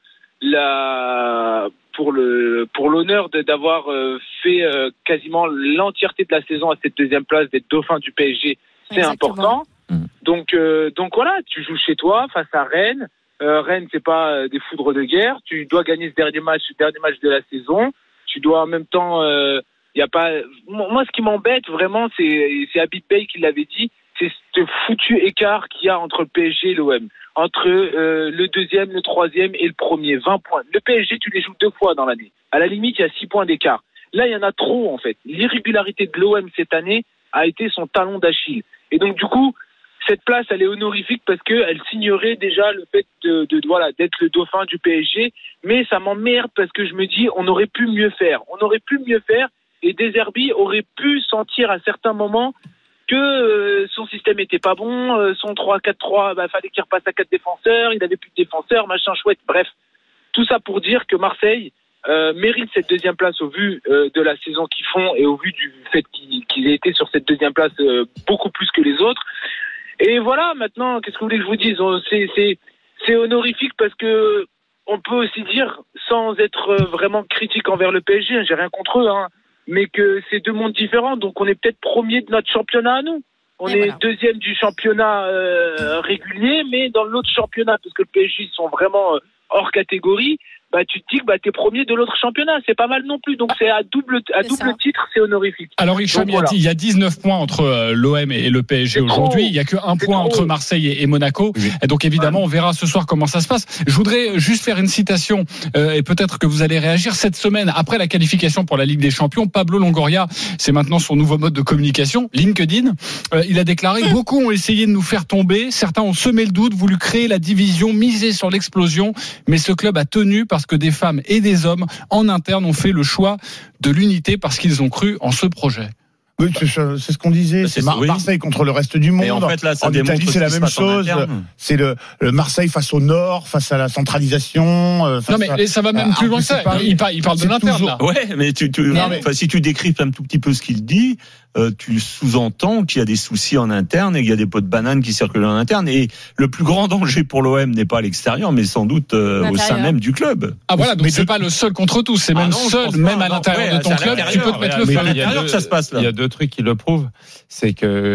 S15: la, pour le, pour l'honneur de, d'avoir euh, fait euh, quasiment l'entièreté de la saison à cette deuxième place, d'être dauphin du P S G. C'est Exactement. important. Donc, euh, donc voilà, tu joues chez toi face à Rennes. Euh, Rennes, c'est pas euh, des foudres de guerre. Tu dois gagner ce dernier match, ce dernier match de la saison. Tu dois en même temps, il euh, y a pas. Moi, ce qui m'embête vraiment, c'est c'est Habib Bey qui l'avait dit, c'est ce foutu écart qu'il y a entre le P S G et l'O M, entre euh, le deuxième, le troisième et le premier, vingt points. Le P S G, tu les joues deux fois dans l'année. À la limite, il y a six points d'écart. Là, il y en a trop en fait. L'irrégularité de l'O M cette année a été son talon d'Achille. Et donc du coup, cette place, elle est honorifique parce qu'elle signerait déjà le fait de, de, de voilà d'être le dauphin du P S G. Mais ça m'emmerde parce que je me dis, on aurait pu mieux faire. On aurait pu mieux faire et De Zerbi aurait pu sentir à certains moments que euh, son système était pas bon, euh, son trois quatre trois, bah, fallait qu'il repasse à quatre défenseurs, il avait plus de défenseurs, machin chouette. Bref, tout ça pour dire que Marseille euh, mérite cette deuxième place au vu euh, de la saison qu'ils font et au vu du fait qu'ils, qu'ils aient été sur cette deuxième place euh, beaucoup plus que les autres. Et voilà, maintenant, qu'est-ce que vous voulez que je vous dise ? C'est, c'est, c'est honorifique parce que on peut aussi dire, sans être vraiment critique envers le P S G, j'ai rien contre eux, hein, mais que c'est deux mondes différents, donc on est peut-être premier de notre championnat à nous. On Et est voilà. deuxième du championnat euh, régulier, mais dans l'autre championnat, parce que le P S G sont vraiment euh, hors catégorie, bah tu te dis que bah t'es premier de l'autre championnat, c'est pas mal non plus. Donc c'est à double à c'est double ça. titre, c'est honorifique.
S3: Alors Hicham, il voilà. y a dix-neuf points entre euh, l'O M et le P S G c'est aujourd'hui. Trop. Il y a que un c'est point trop. entre Marseille et, et Monaco. Oui. Et donc évidemment, ouais. on verra ce soir comment ça se passe. Je voudrais juste faire une citation euh, et peut-être que vous allez réagir cette semaine après la qualification pour la Ligue des Champions. Pablo Longoria, c'est maintenant son nouveau mode de communication, LinkedIn. Euh, il a déclaré mmh. beaucoup ont essayé de nous faire tomber, certains ont semé le doute, voulu créer la division, miser sur l'explosion, mais ce club a tenu parce que des femmes et des hommes en interne ont fait le choix de l'unité parce qu'ils ont cru en ce projet.
S4: Oui, c'est ce qu'on disait. C'est, c'est Mar- oui. Marseille contre le reste du monde.
S5: Et en fait, là, ça
S4: en Italie, c'est la même chose. C'est le, le Marseille face au Nord, face à la centralisation. Face
S3: non, mais
S4: à,
S3: ça va même plus loin que ça. Il parle, il parle de l'interne. Toujours... Là.
S5: Ouais, mais tu, tu, non, mais... Enfin, si tu décryptes un tout petit peu ce qu'il dit, euh, tu sous-entends qu'il y a des soucis en interne et qu'il y a des pots de bananes qui circulent en interne. Et le plus grand danger pour l'O M n'est pas à l'extérieur, mais sans doute euh, au sein même du club.
S3: Ah voilà, donc mais c'est de... pas le seul contre tous, c'est ah même non, seul, même à l'intérieur de ton club, tu peux te mettre le feu.
S6: À l'intérieur que ça se passe là. Il y a deux trucs qui le prouvent. C'est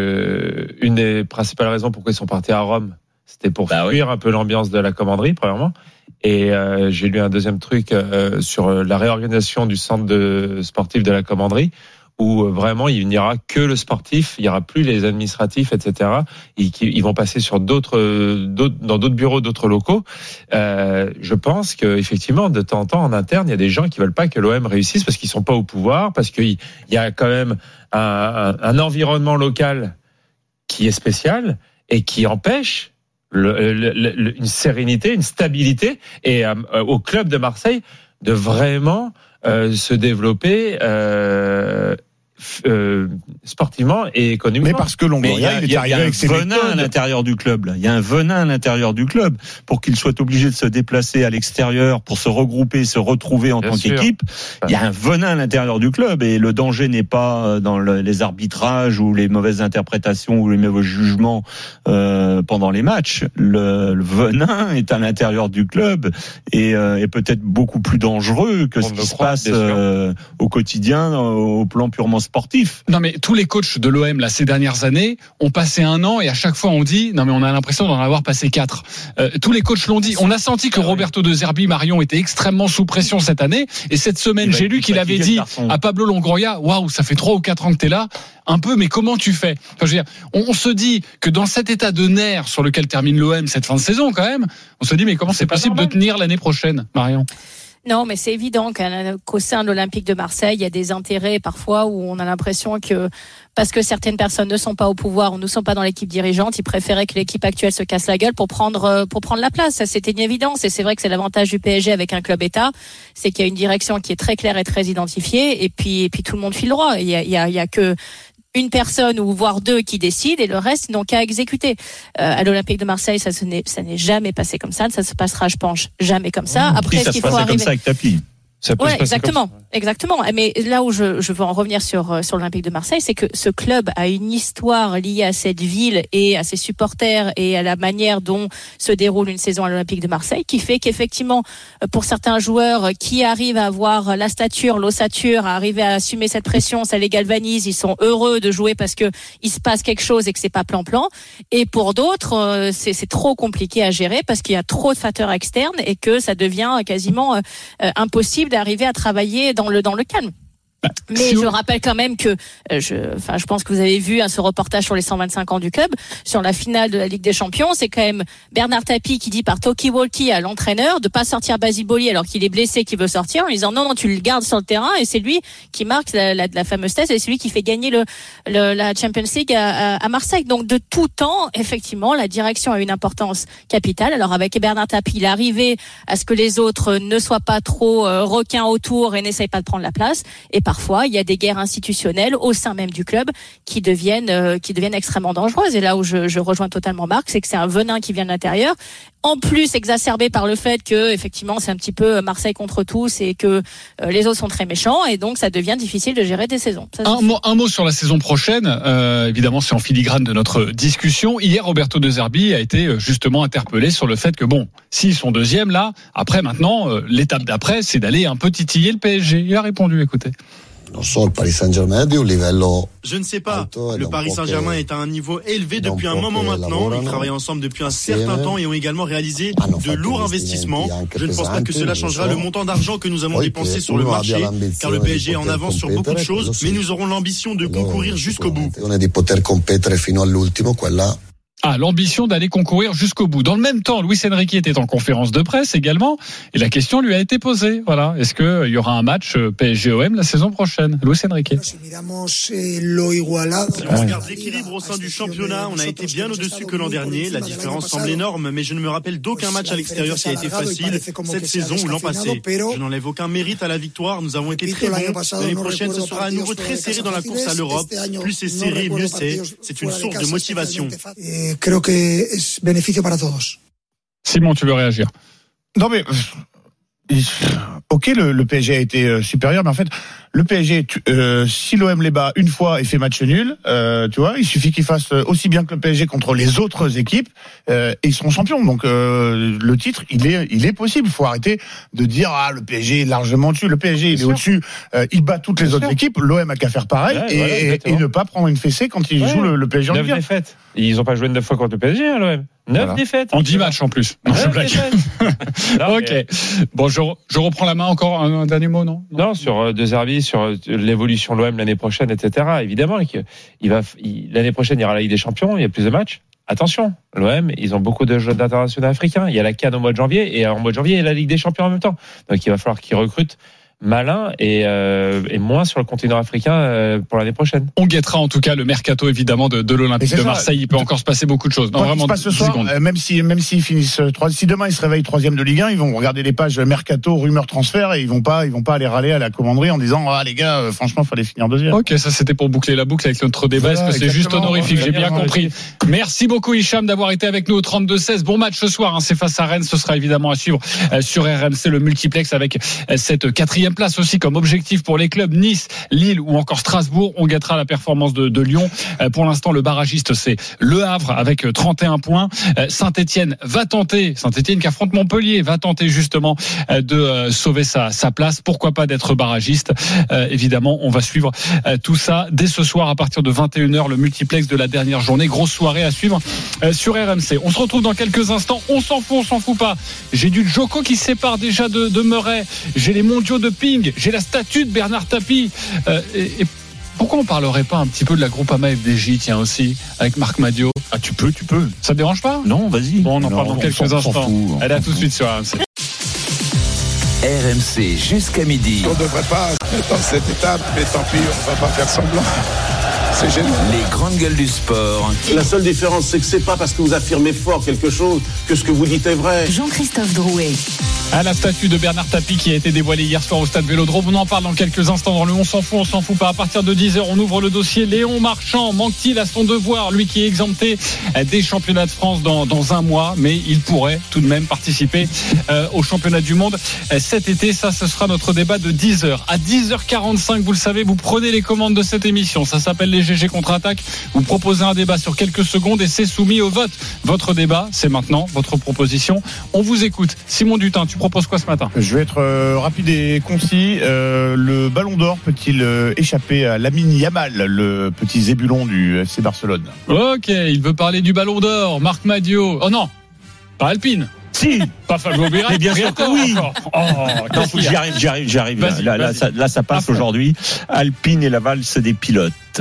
S6: que une des principales raisons pourquoi ils sont partis à Rome, c'était pour bah fuir oui. un peu l'ambiance de la commanderie, premièrement. Et euh, j'ai lu un deuxième truc euh, sur la réorganisation du centre de sportif de la commanderie, où euh, vraiment il n'y aura que le sportif, il n'y aura plus les administratifs, et cetera. Et qui, ils vont passer sur d'autres, d'autres, dans d'autres bureaux, d'autres locaux. Euh, je pense que effectivement, de temps en temps, en interne, il y a des gens qui veulent pas que l'O M réussisse parce qu'ils sont pas au pouvoir, parce qu'il y a quand même un, un, un environnement local qui est spécial et qui empêche le, le, le, une sérénité, une stabilité, et euh, au club de Marseille de vraiment euh, se développer. Euh, euh, sportivement et économiquement.
S4: Mais parce que Longoria, il est arrivé avec ses
S5: venin à l'intérieur du club. Là. Il y a un venin à l'intérieur du club pour qu'il soit obligé de se déplacer à l'extérieur pour se regrouper, se retrouver en
S6: Bien
S5: tant
S6: sûr.
S5: qu'équipe. Il y a un venin à l'intérieur du club et le danger n'est pas dans le, les arbitrages ou les mauvaises interprétations ou les mauvais jugements euh, pendant les matchs. Le, le venin est à l'intérieur du club et euh, est peut-être beaucoup plus dangereux que
S6: On
S5: ce
S6: le
S5: qui se
S6: croit,
S5: passe
S6: bien sûr.
S5: euh, au quotidien, au plan purement sportif.
S3: Non mais tous les coachs de l'O M là ces dernières années ont passé un an et à chaque fois on dit non mais on a l'impression d'en avoir passé quatre. Euh, tous les coachs l'ont dit. On a senti que Roberto De Zerbi, Marion, était extrêmement sous pression cette année et cette semaine j'ai lu qu'il avait dit à Pablo Longoria waouh ça fait trois ou quatre ans que t'es là un peu mais comment tu fais enfin, je veux dire, on, on se dit que dans cet état de nerfs sur lequel termine l'O M cette fin de saison quand même on se dit mais comment c'est, c'est possible de tenir l'année prochaine, Marion?
S7: Non, mais c'est évident qu'au sein de l'Olympique de Marseille, il y a des intérêts parfois où on a l'impression que parce que certaines personnes ne sont pas au pouvoir ou ne sont pas dans l'équipe dirigeante, ils préféraient que l'équipe actuelle se casse la gueule pour prendre pour prendre la place. Ça, c'était une évidence et c'est vrai que c'est l'avantage du P S G avec un club État, c'est qu'il y a une direction qui est très claire et très identifiée et puis et puis tout le monde file droit. Il y a il y a, il y a que une personne ou voire deux qui décident et le reste n'ont qu'à exécuter. Euh, à l'Olympique de Marseille, ça, ce n'est, ça n'est jamais passé comme ça. Ça se passera, je pense, jamais comme ça. Après,
S5: ça
S7: ce qu'il
S5: se
S7: faut
S5: passait
S7: arriver.
S5: comme ça avec Tapi.
S6: Ça peut
S7: Ouais,
S6: se passer
S7: exactement,
S6: comme ça.
S7: exactement. Mais là où je, je veux en revenir sur sur l'Olympique de Marseille, c'est que ce club a une histoire liée à cette ville et à ses supporters et à la manière dont se déroule une saison à l'Olympique de Marseille, qui fait qu'effectivement, pour certains joueurs qui arrivent à avoir la stature, l'ossature, à arriver à assumer cette pression, ça les galvanise. Ils sont heureux de jouer parce que il se passe quelque chose et que c'est pas plan-plan. Et pour d'autres, c'est, c'est trop compliqué à gérer parce qu'il y a trop de facteurs externes et que ça devient quasiment euh, impossible d'arriver à travailler dans le dans le calme. Mais si je rappelle quand même que, euh, je, enfin, je pense que vous avez vu hein, ce reportage sur les cent vingt-cinq ans du club, sur la finale de la Ligue des Champions. C'est quand même Bernard Tapie qui dit par talkie-walkie à l'entraîneur de pas sortir Basile Boli alors qu'il est blessé, qu'il veut sortir, en lui disant non, non, tu le gardes sur le terrain et c'est lui qui marque la, la, la fameuse tête et c'est lui qui fait gagner le, le la Champions League à, à, à Marseille. Donc de tout temps, effectivement, la direction a une importance capitale. Alors avec Bernard Tapie, il est arrivé à ce que les autres ne soient pas trop euh, requins autour et n'essayent pas de prendre la place. Et par Parfois, il y a des guerres institutionnelles au sein même du club qui deviennent euh, qui deviennent extrêmement dangereuses. Et là où je, je rejoins totalement Marc, c'est que c'est un venin qui vient de l'intérieur. En plus, exacerbé par le fait que effectivement, c'est un petit peu Marseille contre tous et que euh, les autres sont très méchants et donc ça devient difficile de gérer des saisons. Ça,
S3: un, mot, un mot sur la saison prochaine. Euh, évidemment, c'est en filigrane de notre discussion. Hier, Roberto De Zerbi a été justement interpellé sur le fait que bon, s'ils sont deuxième là, après maintenant, euh, l'étape d'après, c'est d'aller un peu titiller le P S G. Il a répondu, écoutez.
S16: Je ne sais pas. Le Paris Saint-Germain est à un niveau élevé depuis un moment maintenant. Ils travaillent ensemble depuis un certain temps et ont également réalisé de lourds investissements. Je ne pense pas que cela changera le montant d'argent que nous avons dépensé sur le marché, car le P S G est en avance sur beaucoup de choses, mais nous aurons l'ambition de concourir jusqu'au bout.
S3: Ah, l'ambition d'aller concourir jusqu'au bout. Dans le même temps, Luis Enrique était en conférence de presse également, et la question lui a été posée. Voilà, est-ce que il y aura un match P S G O M la saison prochaine? Luis Enrique.
S16: Si on regarde l'équilibre au sein du championnat, on a été bien au-dessus que l'an dernier. La différence semble énorme, mais je ne me rappelle d'aucun match à l'extérieur qui a été facile cette saison ou l'an passé. Je n'enlève aucun mérite à la victoire. Nous avons été très bons. L'année prochaine, ce sera à nouveau très serré dans la course à l'Europe. Plus c'est serré, mieux c'est. C'est une source de motivation.
S9: Creo que es beneficio para todos.
S3: Simon, tu veux réagir?
S4: Non mais ok, le, le P S G a été supérieur, mais en fait, le P S G, tu, euh, si l'O M les bat une fois et fait match nul, euh, tu vois, il suffit qu'ils fassent aussi bien que le P S G contre les autres équipes euh, et ils seront champions. Donc euh, le titre, il est, il est possible. Il faut arrêter de dire ah le P S G est largement dessus. Le P S G il est au-dessus, euh, il bat toutes les Bien autres sûr. équipes. L'O M a qu'à faire pareil ouais, et, voilà, et ne pas prendre une fessée quand il ouais. joue le, le P S G en Ligue un.
S6: Neuf défaites. Ils n'ont pas joué neuf fois contre le P S G, hein, l'O M. Neuf voilà. défaites.
S3: En dix matchs en plus. Non, je blague. non, ok. Mais... Bon, je, je reprends la main encore. Un, un dernier mot, non?
S6: Non, sur euh, De Zerbi, sur euh, l'évolution de l'O M l'année prochaine, et cetera. Évidemment, il va, il, l'année prochaine, il y aura la Ligue des Champions, il y a plus de matchs. Attention, l'O M, ils ont beaucoup de jeux d'internationaux africains. Il y a la CAN au mois de janvier, et en mois de janvier, il y a la Ligue des Champions en même temps. Donc, il va falloir qu'ils recrutent malin et, euh, et moins sur le continent africain euh, pour l'année prochaine.
S3: On guettera en tout cas le mercato évidemment de, de l'Olympique de Marseille. Il peut encore se passer beaucoup de choses. Non,
S4: Quand
S3: vraiment,
S4: il se passe ce soir, euh, même si même s'ils finissent trois, si demain ils se réveillent troisième de Ligue un, ils vont regarder les pages mercato, rumeurs, transfert et ils vont pas ils vont pas aller râler à la commanderie en disant ah les gars, euh, franchement fallait finir deuxième.
S3: Ok, ça c'était pour boucler la boucle avec notre débat.
S4: Voilà,
S3: Est-ce que c'est juste honorifique? J'ai bien compris. Merci beaucoup Hicham d'avoir été avec nous au trente-deux seize. Bon match ce soir, hein, c'est face à Rennes. Ce sera évidemment à suivre euh, sur R M C, le multiplex avec euh, cette quatrième place aussi comme objectif pour les clubs Nice, Lille ou encore Strasbourg. On gâtera la performance de, de Lyon. Euh, pour l'instant, le barragiste c'est Le Havre avec trente et un points. Euh, Saint-Etienne va tenter, Saint-Etienne qui affronte Montpellier, va tenter justement euh, de euh, sauver sa, sa place. Pourquoi pas d'être barragiste? euh, Évidemment, on va suivre euh, tout ça dès ce soir à partir de vingt et une heures, le multiplex de la dernière journée. Grosse soirée à suivre euh, sur R M C. On se retrouve dans quelques instants. On s'en fout, on s'en fout pas. J'ai du Djoko qui se sépare déjà de, de Murray. J'ai les mondiaux de ping. J'ai la statue de Bernard Tapie. Euh, et, et pourquoi on parlerait pas un petit peu de la Groupama F D J, tiens aussi, avec Marc Madio?
S5: Ah, tu peux, tu peux.
S3: Ça te dérange pas?
S5: Non, vas-y.
S3: Bon, on en
S5: non,
S3: parle dans quelques
S5: on
S3: instants.
S5: fout,
S3: Allez, à tout de suite sur R M C.
S2: R M C jusqu'à midi.
S17: On ne devrait pas être dans cette étape, mais tant pis, on ne va pas faire semblant. C'est génial.
S2: Les grandes gueules du sport.
S18: La seule différence, c'est que c'est pas parce que vous affirmez fort quelque chose que ce que vous dites est vrai.
S1: Jean-Christophe Drouet.
S3: À la statue de Bernard Tapie qui a été dévoilée hier soir au stade Vélodrome. On en parle dans quelques instants dans le On s'en fout, on s'en fout pas. À partir de dix heures, on ouvre le dossier Léon Marchand. Manque-t-il à son devoir, lui qui est exempté des championnats de France dans, dans un mois, mais il pourrait tout de même participer euh, au championnat du monde euh, cet été. Ça, ce sera notre débat de dix heures. À dix heures quarante-cinq, vous le savez, vous prenez les commandes de cette émission. Ça s'appelle les G G contre-attaque. Vous proposez un débat sur quelques secondes et c'est soumis au vote. Votre débat, c'est maintenant, votre proposition. On vous écoute. Simon Dutin, tu proposes quoi ce matin?
S4: Je vais être euh, rapide et concis. Euh, le Ballon d'Or peut-il euh, échapper à Lamine Yamal, le petit zébulon du F C Barcelone?
S3: Ok, il veut parler du Ballon d'Or. Marc Madio. Oh non, pas Alpine.
S5: Si,
S3: pas Fabio Birra.
S5: Mais bien sûr que oui.
S3: Oh,
S5: non, faut que j'y arrive, j'y arrive, j'y arrive. Là, là, là, ça, là, ça passe aujourd'hui. Alpine et la valse des pilotes.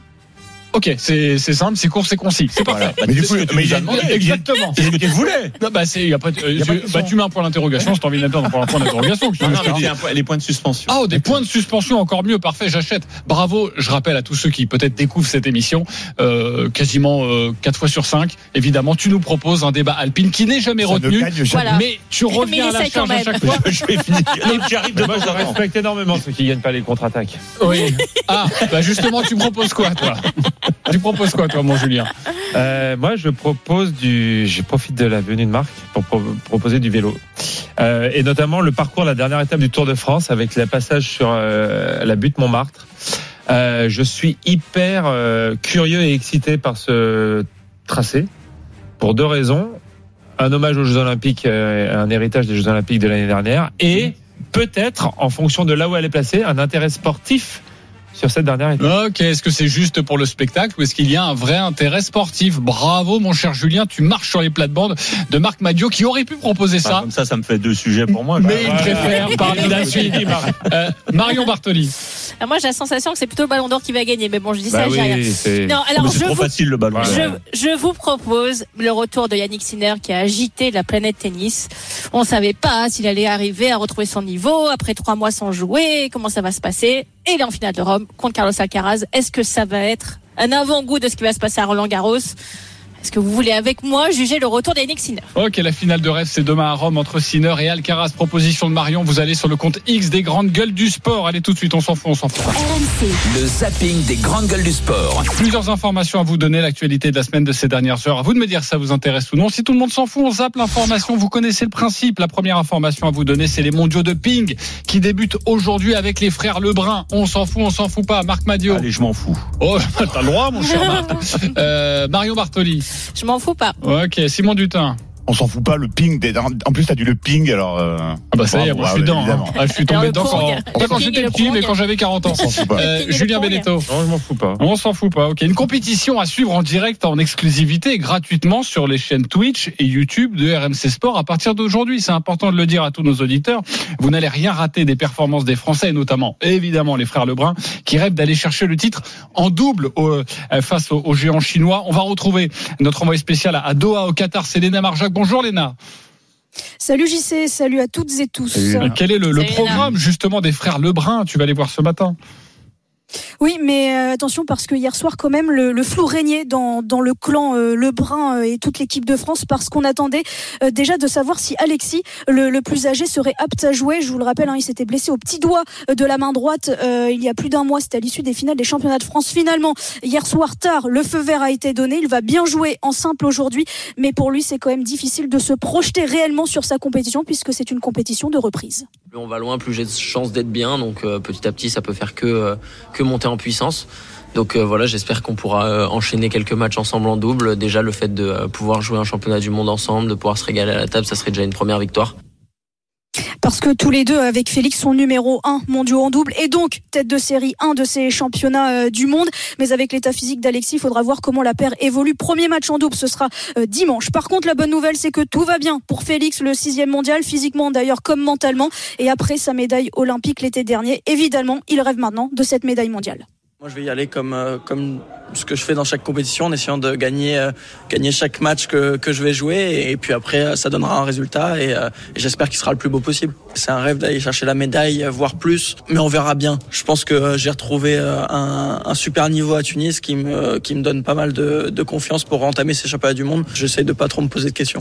S3: Ok, c'est, c'est simple, c'est court, c'est concis. C'est parfait.
S5: Voilà. Bah, mais du coup, mais il a demandé.
S3: Exactement.
S5: C'est ce que tu voulais.
S3: Non, bah, c'est, y a pas de, y a pas de bah, tu mets un point d'interrogation, si t'as envie de mettre un point d'interrogation.
S5: Non, non, mais un point, les points de suspension.
S3: Ah, oh, des points de suspension, encore mieux, parfait, j'achète. Bravo, je rappelle à tous ceux qui peut-être découvrent cette émission, euh, quasiment, euh, quatre fois sur cinq. Évidemment, tu nous proposes un débat Alpine qui n'est jamais
S4: Ça
S3: retenu.
S4: Voilà.
S3: Mais tu reviens
S7: mais
S3: à la charge à chaque fois.
S5: Je vais finir.
S6: J'arrive de moi, je respecte énormément ceux qui gagnent pas les contre-attaques.
S3: Oui. Ah, bah, justement, tu proposes quoi, toi? Tu proposes quoi, toi, mon Julien?
S6: euh, Moi, je propose du. Je profite de la venue de Marc pour pro- proposer du vélo. Euh, et notamment le parcours, la dernière étape du Tour de France avec le passage sur euh, la butte Montmartre. Euh, je suis hyper euh, curieux et excité par ce tracé pour deux raisons. Un hommage aux Jeux Olympiques, euh, un héritage des Jeux Olympiques de l'année dernière, et peut-être, en fonction de là où elle est placée, un intérêt sportif sur cette dernière étape.
S3: Ok, est-ce que c'est juste pour le spectacle ou est-ce qu'il y a un vrai intérêt sportif? Bravo mon cher Julien, tu marches sur les plates-bandes de Marc Madio qui aurait pu proposer ça.
S5: Enfin, comme ça, ça me fait deux sujets pour moi.
S3: Mais
S5: bah,
S3: il
S5: ouais.
S3: préfère parler d'un suivi. Euh, Marion Bartoli.
S7: Alors moi j'ai la sensation que c'est plutôt le Ballon d'Or qui va gagner, mais bon je dis
S6: Bah
S7: ça,
S6: oui,
S7: j'ai rien.
S6: c'est...
S7: Non, alors
S5: Mais c'est
S7: je
S5: trop
S7: vous,
S5: facile le ballon.
S7: je, je vous propose le retour de Yannick Sinner qui a agité la planète tennis. On savait pas s'il allait arriver à retrouver son niveau après trois mois sans jouer, comment ça va se passer. Et il est en finale de Rome contre Carlos Alcaraz. Est-ce que ça va être un avant-goût de ce qui va se passer à Roland-Garros? Est-ce que vous voulez avec moi juger le retour d'Yannick Sinner?
S3: Ok, la finale de rêve c'est demain à Rome entre Sinner et Alcaraz. Proposition de Marion, vous allez sur le compte X des grandes gueules du sport. Allez tout de suite, on s'en fout, on s'en fout.
S1: R M C.
S2: Le zapping des grandes gueules du sport.
S3: Plusieurs informations à vous donner, l'actualité de la semaine de ces dernières heures. À vous de me dire si ça vous intéresse ou non. Si tout le monde s'en fout, on zappe l'information. Vous connaissez le principe. La première information à vous donner, c'est les mondiaux de ping qui débutent aujourd'hui avec les frères Lebrun. On s'en fout, on s'en fout pas. Marc Madio.
S5: Allez, je m'en fous.
S3: Oh, t'as le droit, mon cher Marc. Euh, Mario Bartoli.
S7: Je m'en fous pas.
S3: Ok, Simon Dutin.
S4: On s'en fout pas, le ping. Des... En plus, t'as dit le ping, alors. Euh...
S3: Ah bah ça y est, moi je suis dedans. Hein. Ah, je suis tombé dedans quand, pas quand j'étais petit, mais quand j'avais quarante ans.
S4: On s'en fout pas.
S3: Euh, Julien Beneteau.
S6: Non, je m'en fous pas.
S3: On s'en fout pas. Ok, une compétition à suivre en direct, en exclusivité, gratuitement sur les chaînes Twitch et YouTube de R M C Sport à partir d'aujourd'hui. C'est important de le dire à tous nos auditeurs. Vous n'allez rien rater des performances des Français, et notamment évidemment les frères Lebrun, qui rêvent d'aller chercher le titre en double au, face aux, aux géants chinois. On va retrouver notre envoyé spécial à Doha au Qatar, c'est Léna Marjac. Bonjour Léna.
S19: Salut J C, salut à toutes et tous.
S3: Salut. Quel est le, le programme
S19: Léna.
S3: justement des frères Lebrun? Tu vas les voir ce matin.
S19: Oui, mais euh, attention parce que hier soir quand même le, le flou régnait dans, dans le clan euh, Lebrun euh, et toute l'équipe de France parce qu'on attendait euh, déjà de savoir si Alexis, le, le plus âgé, serait apte à jouer. Je vous le rappelle, hein, il s'était blessé au petit doigt de la main droite euh, il y a plus d'un mois. C'était à l'issue des finales des championnats de France. Finalement, hier soir tard, le feu vert a été donné. Il va bien jouer en simple aujourd'hui, mais pour lui c'est quand même difficile de se projeter réellement sur sa compétition puisque c'est une compétition de reprise.
S20: Plus on va loin, plus j'ai de chance d'être bien. Donc euh, petit à petit, ça peut faire que euh, que monter en puissance. Donc euh, voilà, j'espère qu'on pourra euh, enchaîner quelques matchs ensemble en double. Déjà, le fait de euh, pouvoir jouer un championnat du monde ensemble, de pouvoir se régaler à la table, ça serait déjà une première victoire.
S19: Parce que tous les deux, avec Félix, sont numéro un mondiaux en double et donc tête de série un de ces championnats euh, du monde. Mais avec l'état physique d'Alexis, il faudra voir comment la paire évolue. Premier match en double, ce sera euh, dimanche. Par contre, la bonne nouvelle, c'est que tout va bien pour Félix, le sixième mondial, physiquement d'ailleurs comme mentalement. Et après sa médaille olympique l'été dernier, évidemment, il rêve maintenant de cette médaille mondiale.
S21: Moi, je vais y aller comme euh, comme ce que je fais dans chaque compétition, en essayant de gagner euh, gagner chaque match que que je vais jouer, et, et puis après euh, ça donnera un résultat, et, euh, et j'espère qu'il sera le plus beau possible. C'est un rêve d'aller chercher la médaille, voire plus, mais on verra bien. Je pense que euh, j'ai retrouvé euh, un, un super niveau à Tunis qui me qui me donne pas mal de, de confiance pour entamer ces championnats du monde. J'essaie de pas trop me poser de questions.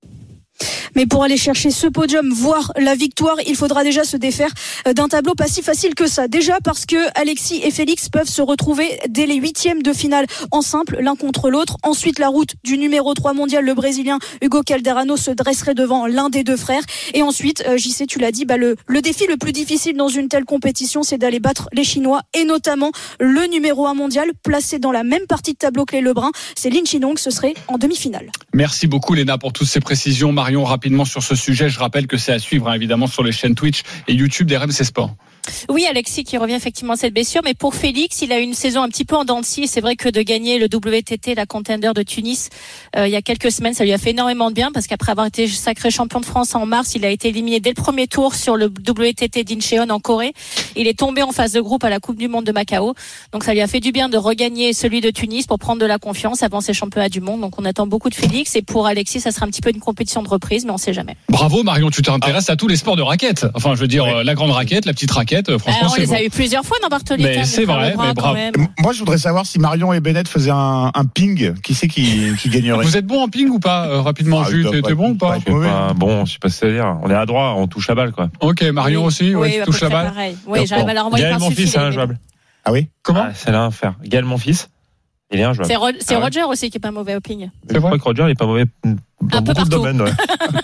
S19: Mais pour aller chercher ce podium, voire la victoire, il faudra déjà se défaire d'un tableau pas si facile que ça. Déjà parce que Alexis et Félix peuvent se retrouver dès les huitièmes de finale en simple, l'un contre l'autre. Ensuite, la route du numéro trois mondial, le Brésilien Hugo Calderano, se dresserait devant l'un des deux frères. Et ensuite, J C, tu l'as dit, bah le, le défi le plus difficile dans une telle compétition, c'est d'aller battre les Chinois et notamment le numéro un mondial, placé dans la même partie de tableau que les Lebrun. C'est Lin Chinong, ce serait en demi-finale.
S3: Merci beaucoup Léna pour toutes ces précisions. Marion, rapidement sur ce sujet, je rappelle que c'est à suivre hein, évidemment sur les chaînes Twitch et YouTube d'R M C Sport.
S7: Oui, Alexis qui revient effectivement à cette blessure, mais pour Félix, il a une saison un petit peu en dents de scie. C'est vrai que de gagner le W T T, la Contender de Tunis, euh, il y a quelques semaines, ça lui a fait énormément de bien parce qu'après avoir été sacré champion de France en mars, il a été éliminé dès le premier tour sur le W T T d'Incheon en Corée. Il est tombé en phase de groupe à la Coupe du Monde de Macao. Donc ça lui a fait du bien de regagner celui de Tunis pour prendre de la confiance avant ces championnats du monde. Donc on attend beaucoup de Félix, et pour Alexis, ça sera un petit peu une compétition de reprise, mais on sait jamais.
S3: Bravo Marion, tu t'intéresses ah. à tous les sports de raquette. Enfin, je veux dire, oui. la grande raquette, la petite raquette, franchement,
S7: Alors, on
S3: c'est
S7: les
S3: beau.
S7: a eu plusieurs fois dans Bartoli.
S3: Mais c'est vrai, mais bravo.
S4: Moi, je voudrais savoir si Marion et Bennett faisaient un, un ping. Qui c'est qui, qui gagnerait?
S3: Vous êtes bon en ping ou pas, euh, rapidement, ah, Jules? T'es, t'es bon ou pas?
S6: Je suis pas bon, je sais pas ce que ça veut dire. On est à droite, on touche la balle, quoi.
S3: Ok, Marion
S7: oui.
S3: aussi, ouais,
S7: oui,
S3: tu touches la balle.
S7: Pareil. Oui, j'arrive à leur envoyer
S6: Gaël,
S7: par
S6: mon fils, c'est injouable.
S4: Ah oui?
S3: Comment?
S6: Ah, c'est là à faire. Gaël, mon fils, il est injouable.
S7: C'est, Ro- c'est
S6: ah,
S7: Roger
S6: ouais.
S7: aussi qui est pas mauvais au ping.
S6: C'est je vrai? crois que Roger, il est pas mauvais dans
S7: un
S6: beaucoup de domaines, ouais.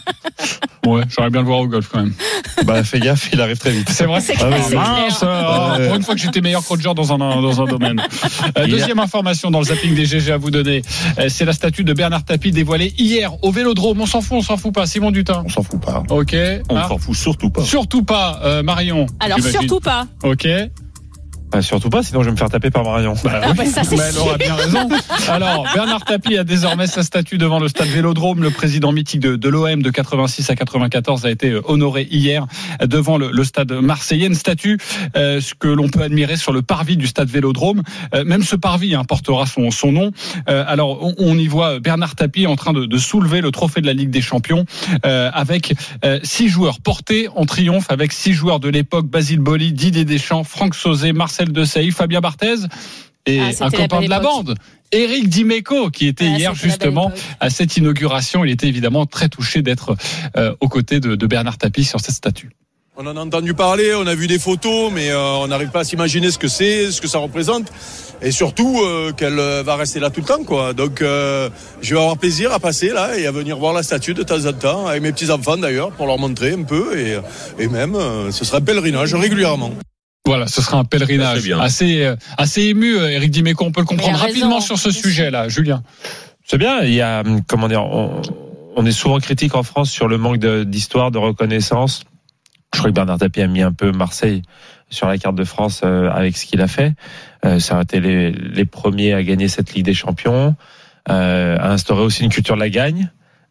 S3: Ouais, j'aurais bien le voir au golf quand même.
S6: Bah, fais gaffe, il arrive très vite.
S3: C'est vrai.
S7: C'est
S3: ah,
S7: clair,
S3: oui,
S7: c'est
S3: mince,
S7: clair.
S3: euh, pour une fois que j'étais meilleur que Roger dans un, dans un domaine. Euh, deuxième information dans le zapping des G G à vous donner. Euh, c'est la statue de Bernard Tapie dévoilée hier au Vélodrome. On s'en fout, on s'en fout pas. Simon Dutin.
S4: On s'en fout pas.
S3: Ok.
S5: On
S3: ah.
S5: s'en fout surtout pas.
S3: Surtout pas, euh, Marion.
S7: Alors, j'imagine. Surtout pas.
S3: Ok.
S6: Bah, surtout pas, sinon je vais me faire taper par Marion.
S3: Bah,
S7: ah,
S3: oui.
S7: bah, ça, c'est
S3: mais elle aura bien raison. Alors, Bernard Tapie a désormais sa statue devant le stade Vélodrome. Le président mythique de, de l'O M de quatre-vingt-six à quatre-vingt-quatorze a été honoré hier devant le, le stade marseillais. Une statue euh, que l'on peut admirer sur le parvis du stade Vélodrome. Euh, même ce parvis hein, portera son, son nom. Euh, alors, on, on y voit Bernard Tapie en train de, de soulever le trophée de la Ligue des Champions euh, avec euh, six joueurs portés en triomphe, avec six joueurs de l'époque: Basile Boli, Didier Deschamps, Franck Sauzet, Marcel Desailly, Fabien Barthez et ah, un copain de la bande, Éric Dimeco, qui était ah, hier justement à cette inauguration. Il était évidemment très touché d'être euh, aux côtés de, de Bernard Tapie sur cette statue.
S11: On en a entendu parler, on a vu des photos, mais euh, on n'arrive pas à s'imaginer ce que c'est, ce que ça représente, et surtout euh, qu'elle va rester là tout le temps, quoi. Donc, euh, je vais avoir plaisir à passer là et à venir voir la statue de temps en temps, avec mes petits enfants d'ailleurs, pour leur montrer un peu, et, et même, euh, ce sera un pèlerinage régulièrement.
S3: Voilà, ce sera un pèlerinage assez, euh, assez ému. Éric Dimeco, on peut le comprendre rapidement sur ce sujet-là, Julien.
S6: C'est bien. Il y a, comment dire, on, on est souvent critique en France sur le manque de, d'histoire, de reconnaissance. Je crois que Bernard Tapie a mis un peu Marseille sur la carte de France euh, avec ce qu'il a fait. Euh, ça a été les, les premiers à gagner cette Ligue des Champions, euh, à instaurer aussi une culture de la gagne,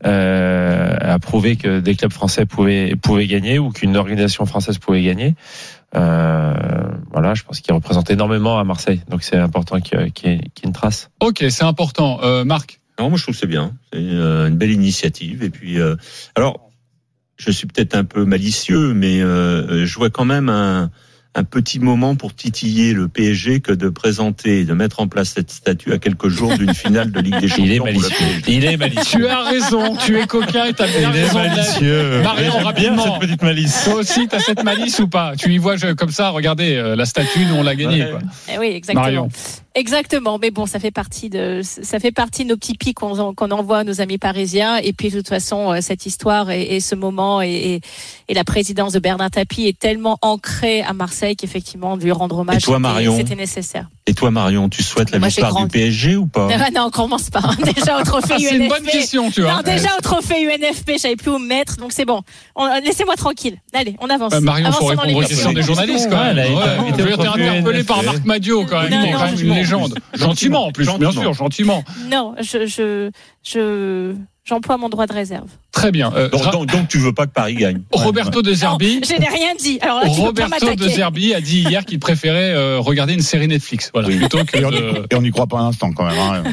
S6: euh, à prouver que des clubs français pouvaient, pouvaient gagner ou qu'une organisation française pouvait gagner. Euh, voilà, je pense qu'il représente énormément à Marseille, donc c'est important qu'il y ait, qu'il y ait une trace.
S3: Ok, c'est important. Euh, Marc?
S5: Non, moi je trouve que c'est bien. C'est une, une belle initiative. Et puis, euh, alors, je suis peut-être un peu malicieux, mais euh, je vois quand même un, un petit moment pour titiller le P S G que de présenter, de mettre en place cette statue à quelques jours d'une finale de Ligue des Champions.
S6: Il est malicieux. Il est malicieux.
S3: Tu as raison, tu es coquin et t'as bien
S6: Il est
S3: raison.
S6: malicieux.
S3: Marion,
S6: J'aime
S3: rapidement.
S6: bien cette petite malice.
S3: Toi aussi, t'as cette malice ou pas? Tu y vois je, comme ça, regardez, euh, la statue, nous on l'a gagnée. Quoi.
S7: Eh oui, exactement.
S3: Marion.
S7: Exactement, mais bon, ça fait partie de, ça fait partie de nos petits pics qu'on, qu'on envoie à nos amis parisiens. Et puis, de toute façon, cette histoire et, et ce moment et, et, et la présidence de Bernard Tapie est tellement ancrée à Marseille qu'effectivement, lui rendre hommage,
S5: Et toi, Marion,
S7: c'était nécessaire.
S5: Et toi, Marion, tu souhaites la
S7: Moi,
S5: victoire
S7: j'ai
S5: du P S G ou pas?
S7: Non, non, on commence pas. Déjà au trophée
S3: Ah,
S7: U N F P.
S3: c'est une bonne question, tu vois.
S7: Non, déjà au trophée U N F P, je savais plus où me mettre, donc c'est bon. On, laissez-moi tranquille. Allez, on avance.
S3: Euh, Marion, faut
S7: Avançons dans
S3: répondre aux
S7: l'émission.
S3: questions des journalistes quand même.
S6: Ouais, elle a été
S3: Ouais,
S6: invitée
S3: tu
S6: au
S3: es
S6: trophée
S3: interpellé
S6: U N F P.
S3: par Marc Madiot quand même,
S7: Non,
S3: qui est
S7: non,
S3: quand même une
S7: gentiment.
S3: légende. Gentiment en plus, bien sûr, gentiment.
S7: Non, je, je, je, j'emploie mon droit de réserve.
S3: Très bien. Euh,
S5: Donc, donc, donc tu veux pas que Paris gagne?
S3: Roberto De Zerbi.
S7: Non, je n'ai rien dit. Alors là, tu peux pas
S3: Roberto
S7: m'attaquer.
S3: De Zerbi a dit hier qu'il préférait euh, regarder une série Netflix. Voilà,
S4: Oui.
S3: plutôt que
S4: Et on y-
S3: de...
S4: et on n'y croit pas un instant quand même. Hein.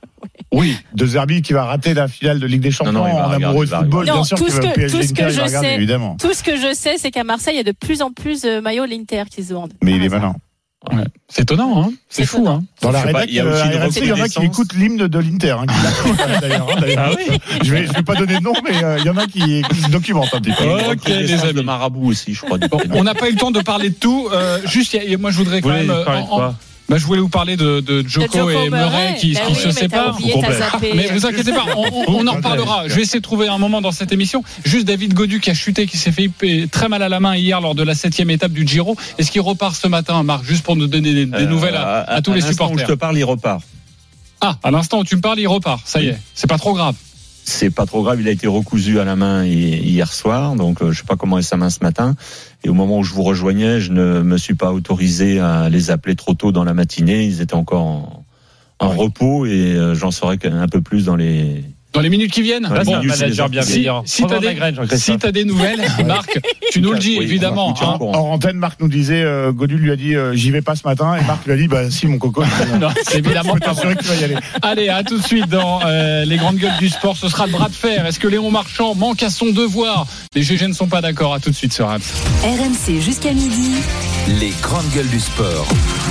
S4: Oui, De Zerbi qui va rater la finale de Ligue des Champions
S5: Non, non, il va
S4: en
S5: regarder,
S4: amoureux de
S5: il va
S4: football,
S7: Non,
S4: bien sûr
S7: tout
S4: qu'il
S7: ce
S4: va
S7: que,
S4: P S G
S7: tout ce que
S4: Inter, il
S7: je
S4: va regarder,
S7: sais,
S4: évidemment.
S7: tout ce que je sais, c'est qu'à Marseille, il y a de plus en plus de maillots l'Inter qui se vendent.
S4: Mais il est malin.
S3: Ouais. C'est étonnant, hein. C'est fou, hein.
S4: Dans la
S5: Je sais pas,
S4: rédac,
S5: il y a aussi
S4: euh,
S5: une
S4: à R M C, il y en a qui
S5: reconnaissance.
S4: écoutent l'hymne de l'Inter. Hein, qui l'a- d'ailleurs, hein, d'ailleurs.
S6: Ah oui.
S4: Je vais, je vais pas donner de nom, mais euh, il y en a qui, qui se documentent un petit peu.
S3: Ok, les amis.
S5: de marabout aussi, je crois. du
S3: Bon,
S5: prénom.
S3: on n'a pas eu le temps de parler de tout. Euh, juste, y a- moi, je voudrais
S6: Vous
S3: quand
S6: voulez
S3: même. euh,
S6: parler de
S3: en-
S6: quoi?
S3: Bah, je voulais vous parler de, de Joko,
S7: De Joko
S3: et Murray
S7: Murray.
S3: qui,
S7: Bah
S3: qui
S7: oui,
S3: se
S7: mais t'as
S3: séparent.
S7: oublié, t'as zappé.
S3: Mais vous inquiétez pas, on, on- on en reparlera. Je vais essayer de trouver un moment dans cette émission. Juste David Gaudu qui a chuté, qui s'est fait très mal à la main hier lors de la septième étape du Giro. Est-ce qu'il repart ce matin, Marc, juste pour nous donner des, des
S5: Euh,
S3: nouvelles à, à tous les
S5: l'instant où
S3: supporters?
S5: je te parle, il repart.
S3: Ah, à l'instant où tu me parles, il repart. Ça y est, c'est pas trop grave.
S5: C'est pas trop grave, il a été recousu à la main hier soir, donc euh, je sais pas comment est sa main ce matin. Et au moment où je vous rejoignais, je ne me suis pas autorisé à les appeler trop tôt dans la matinée. Ils étaient encore en, en repos et euh, j'en saurai un peu plus dans les.
S3: Dans les minutes qui viennent.
S5: Là,
S3: Bon,
S6: c'est un manager
S3: si,
S6: bienveillant.
S3: si t'as des, si t'as des nouvelles, Marc, tu nous le dis
S5: Oui,
S3: évidemment.
S5: on tient au
S3: Hein.
S5: courant.
S4: En antenne, Marc nous disait, euh, Godu lui a dit, euh, j'y vais pas ce matin, et Marc lui a dit, bah si mon coco.
S3: Non, c'est évidemment
S4: Je peux
S3: pas
S4: t'assurer
S3: vrai.
S4: que tu vas y aller.
S3: Allez, à tout de suite dans euh, les grandes gueules du sport. Ce sera le bras de fer. Est-ce que Léon Marchand manque à son devoir? Les G G ne sont pas d'accord. À tout de suite sur R M C.
S1: R M C jusqu'à midi.
S2: Les grandes gueules du sport.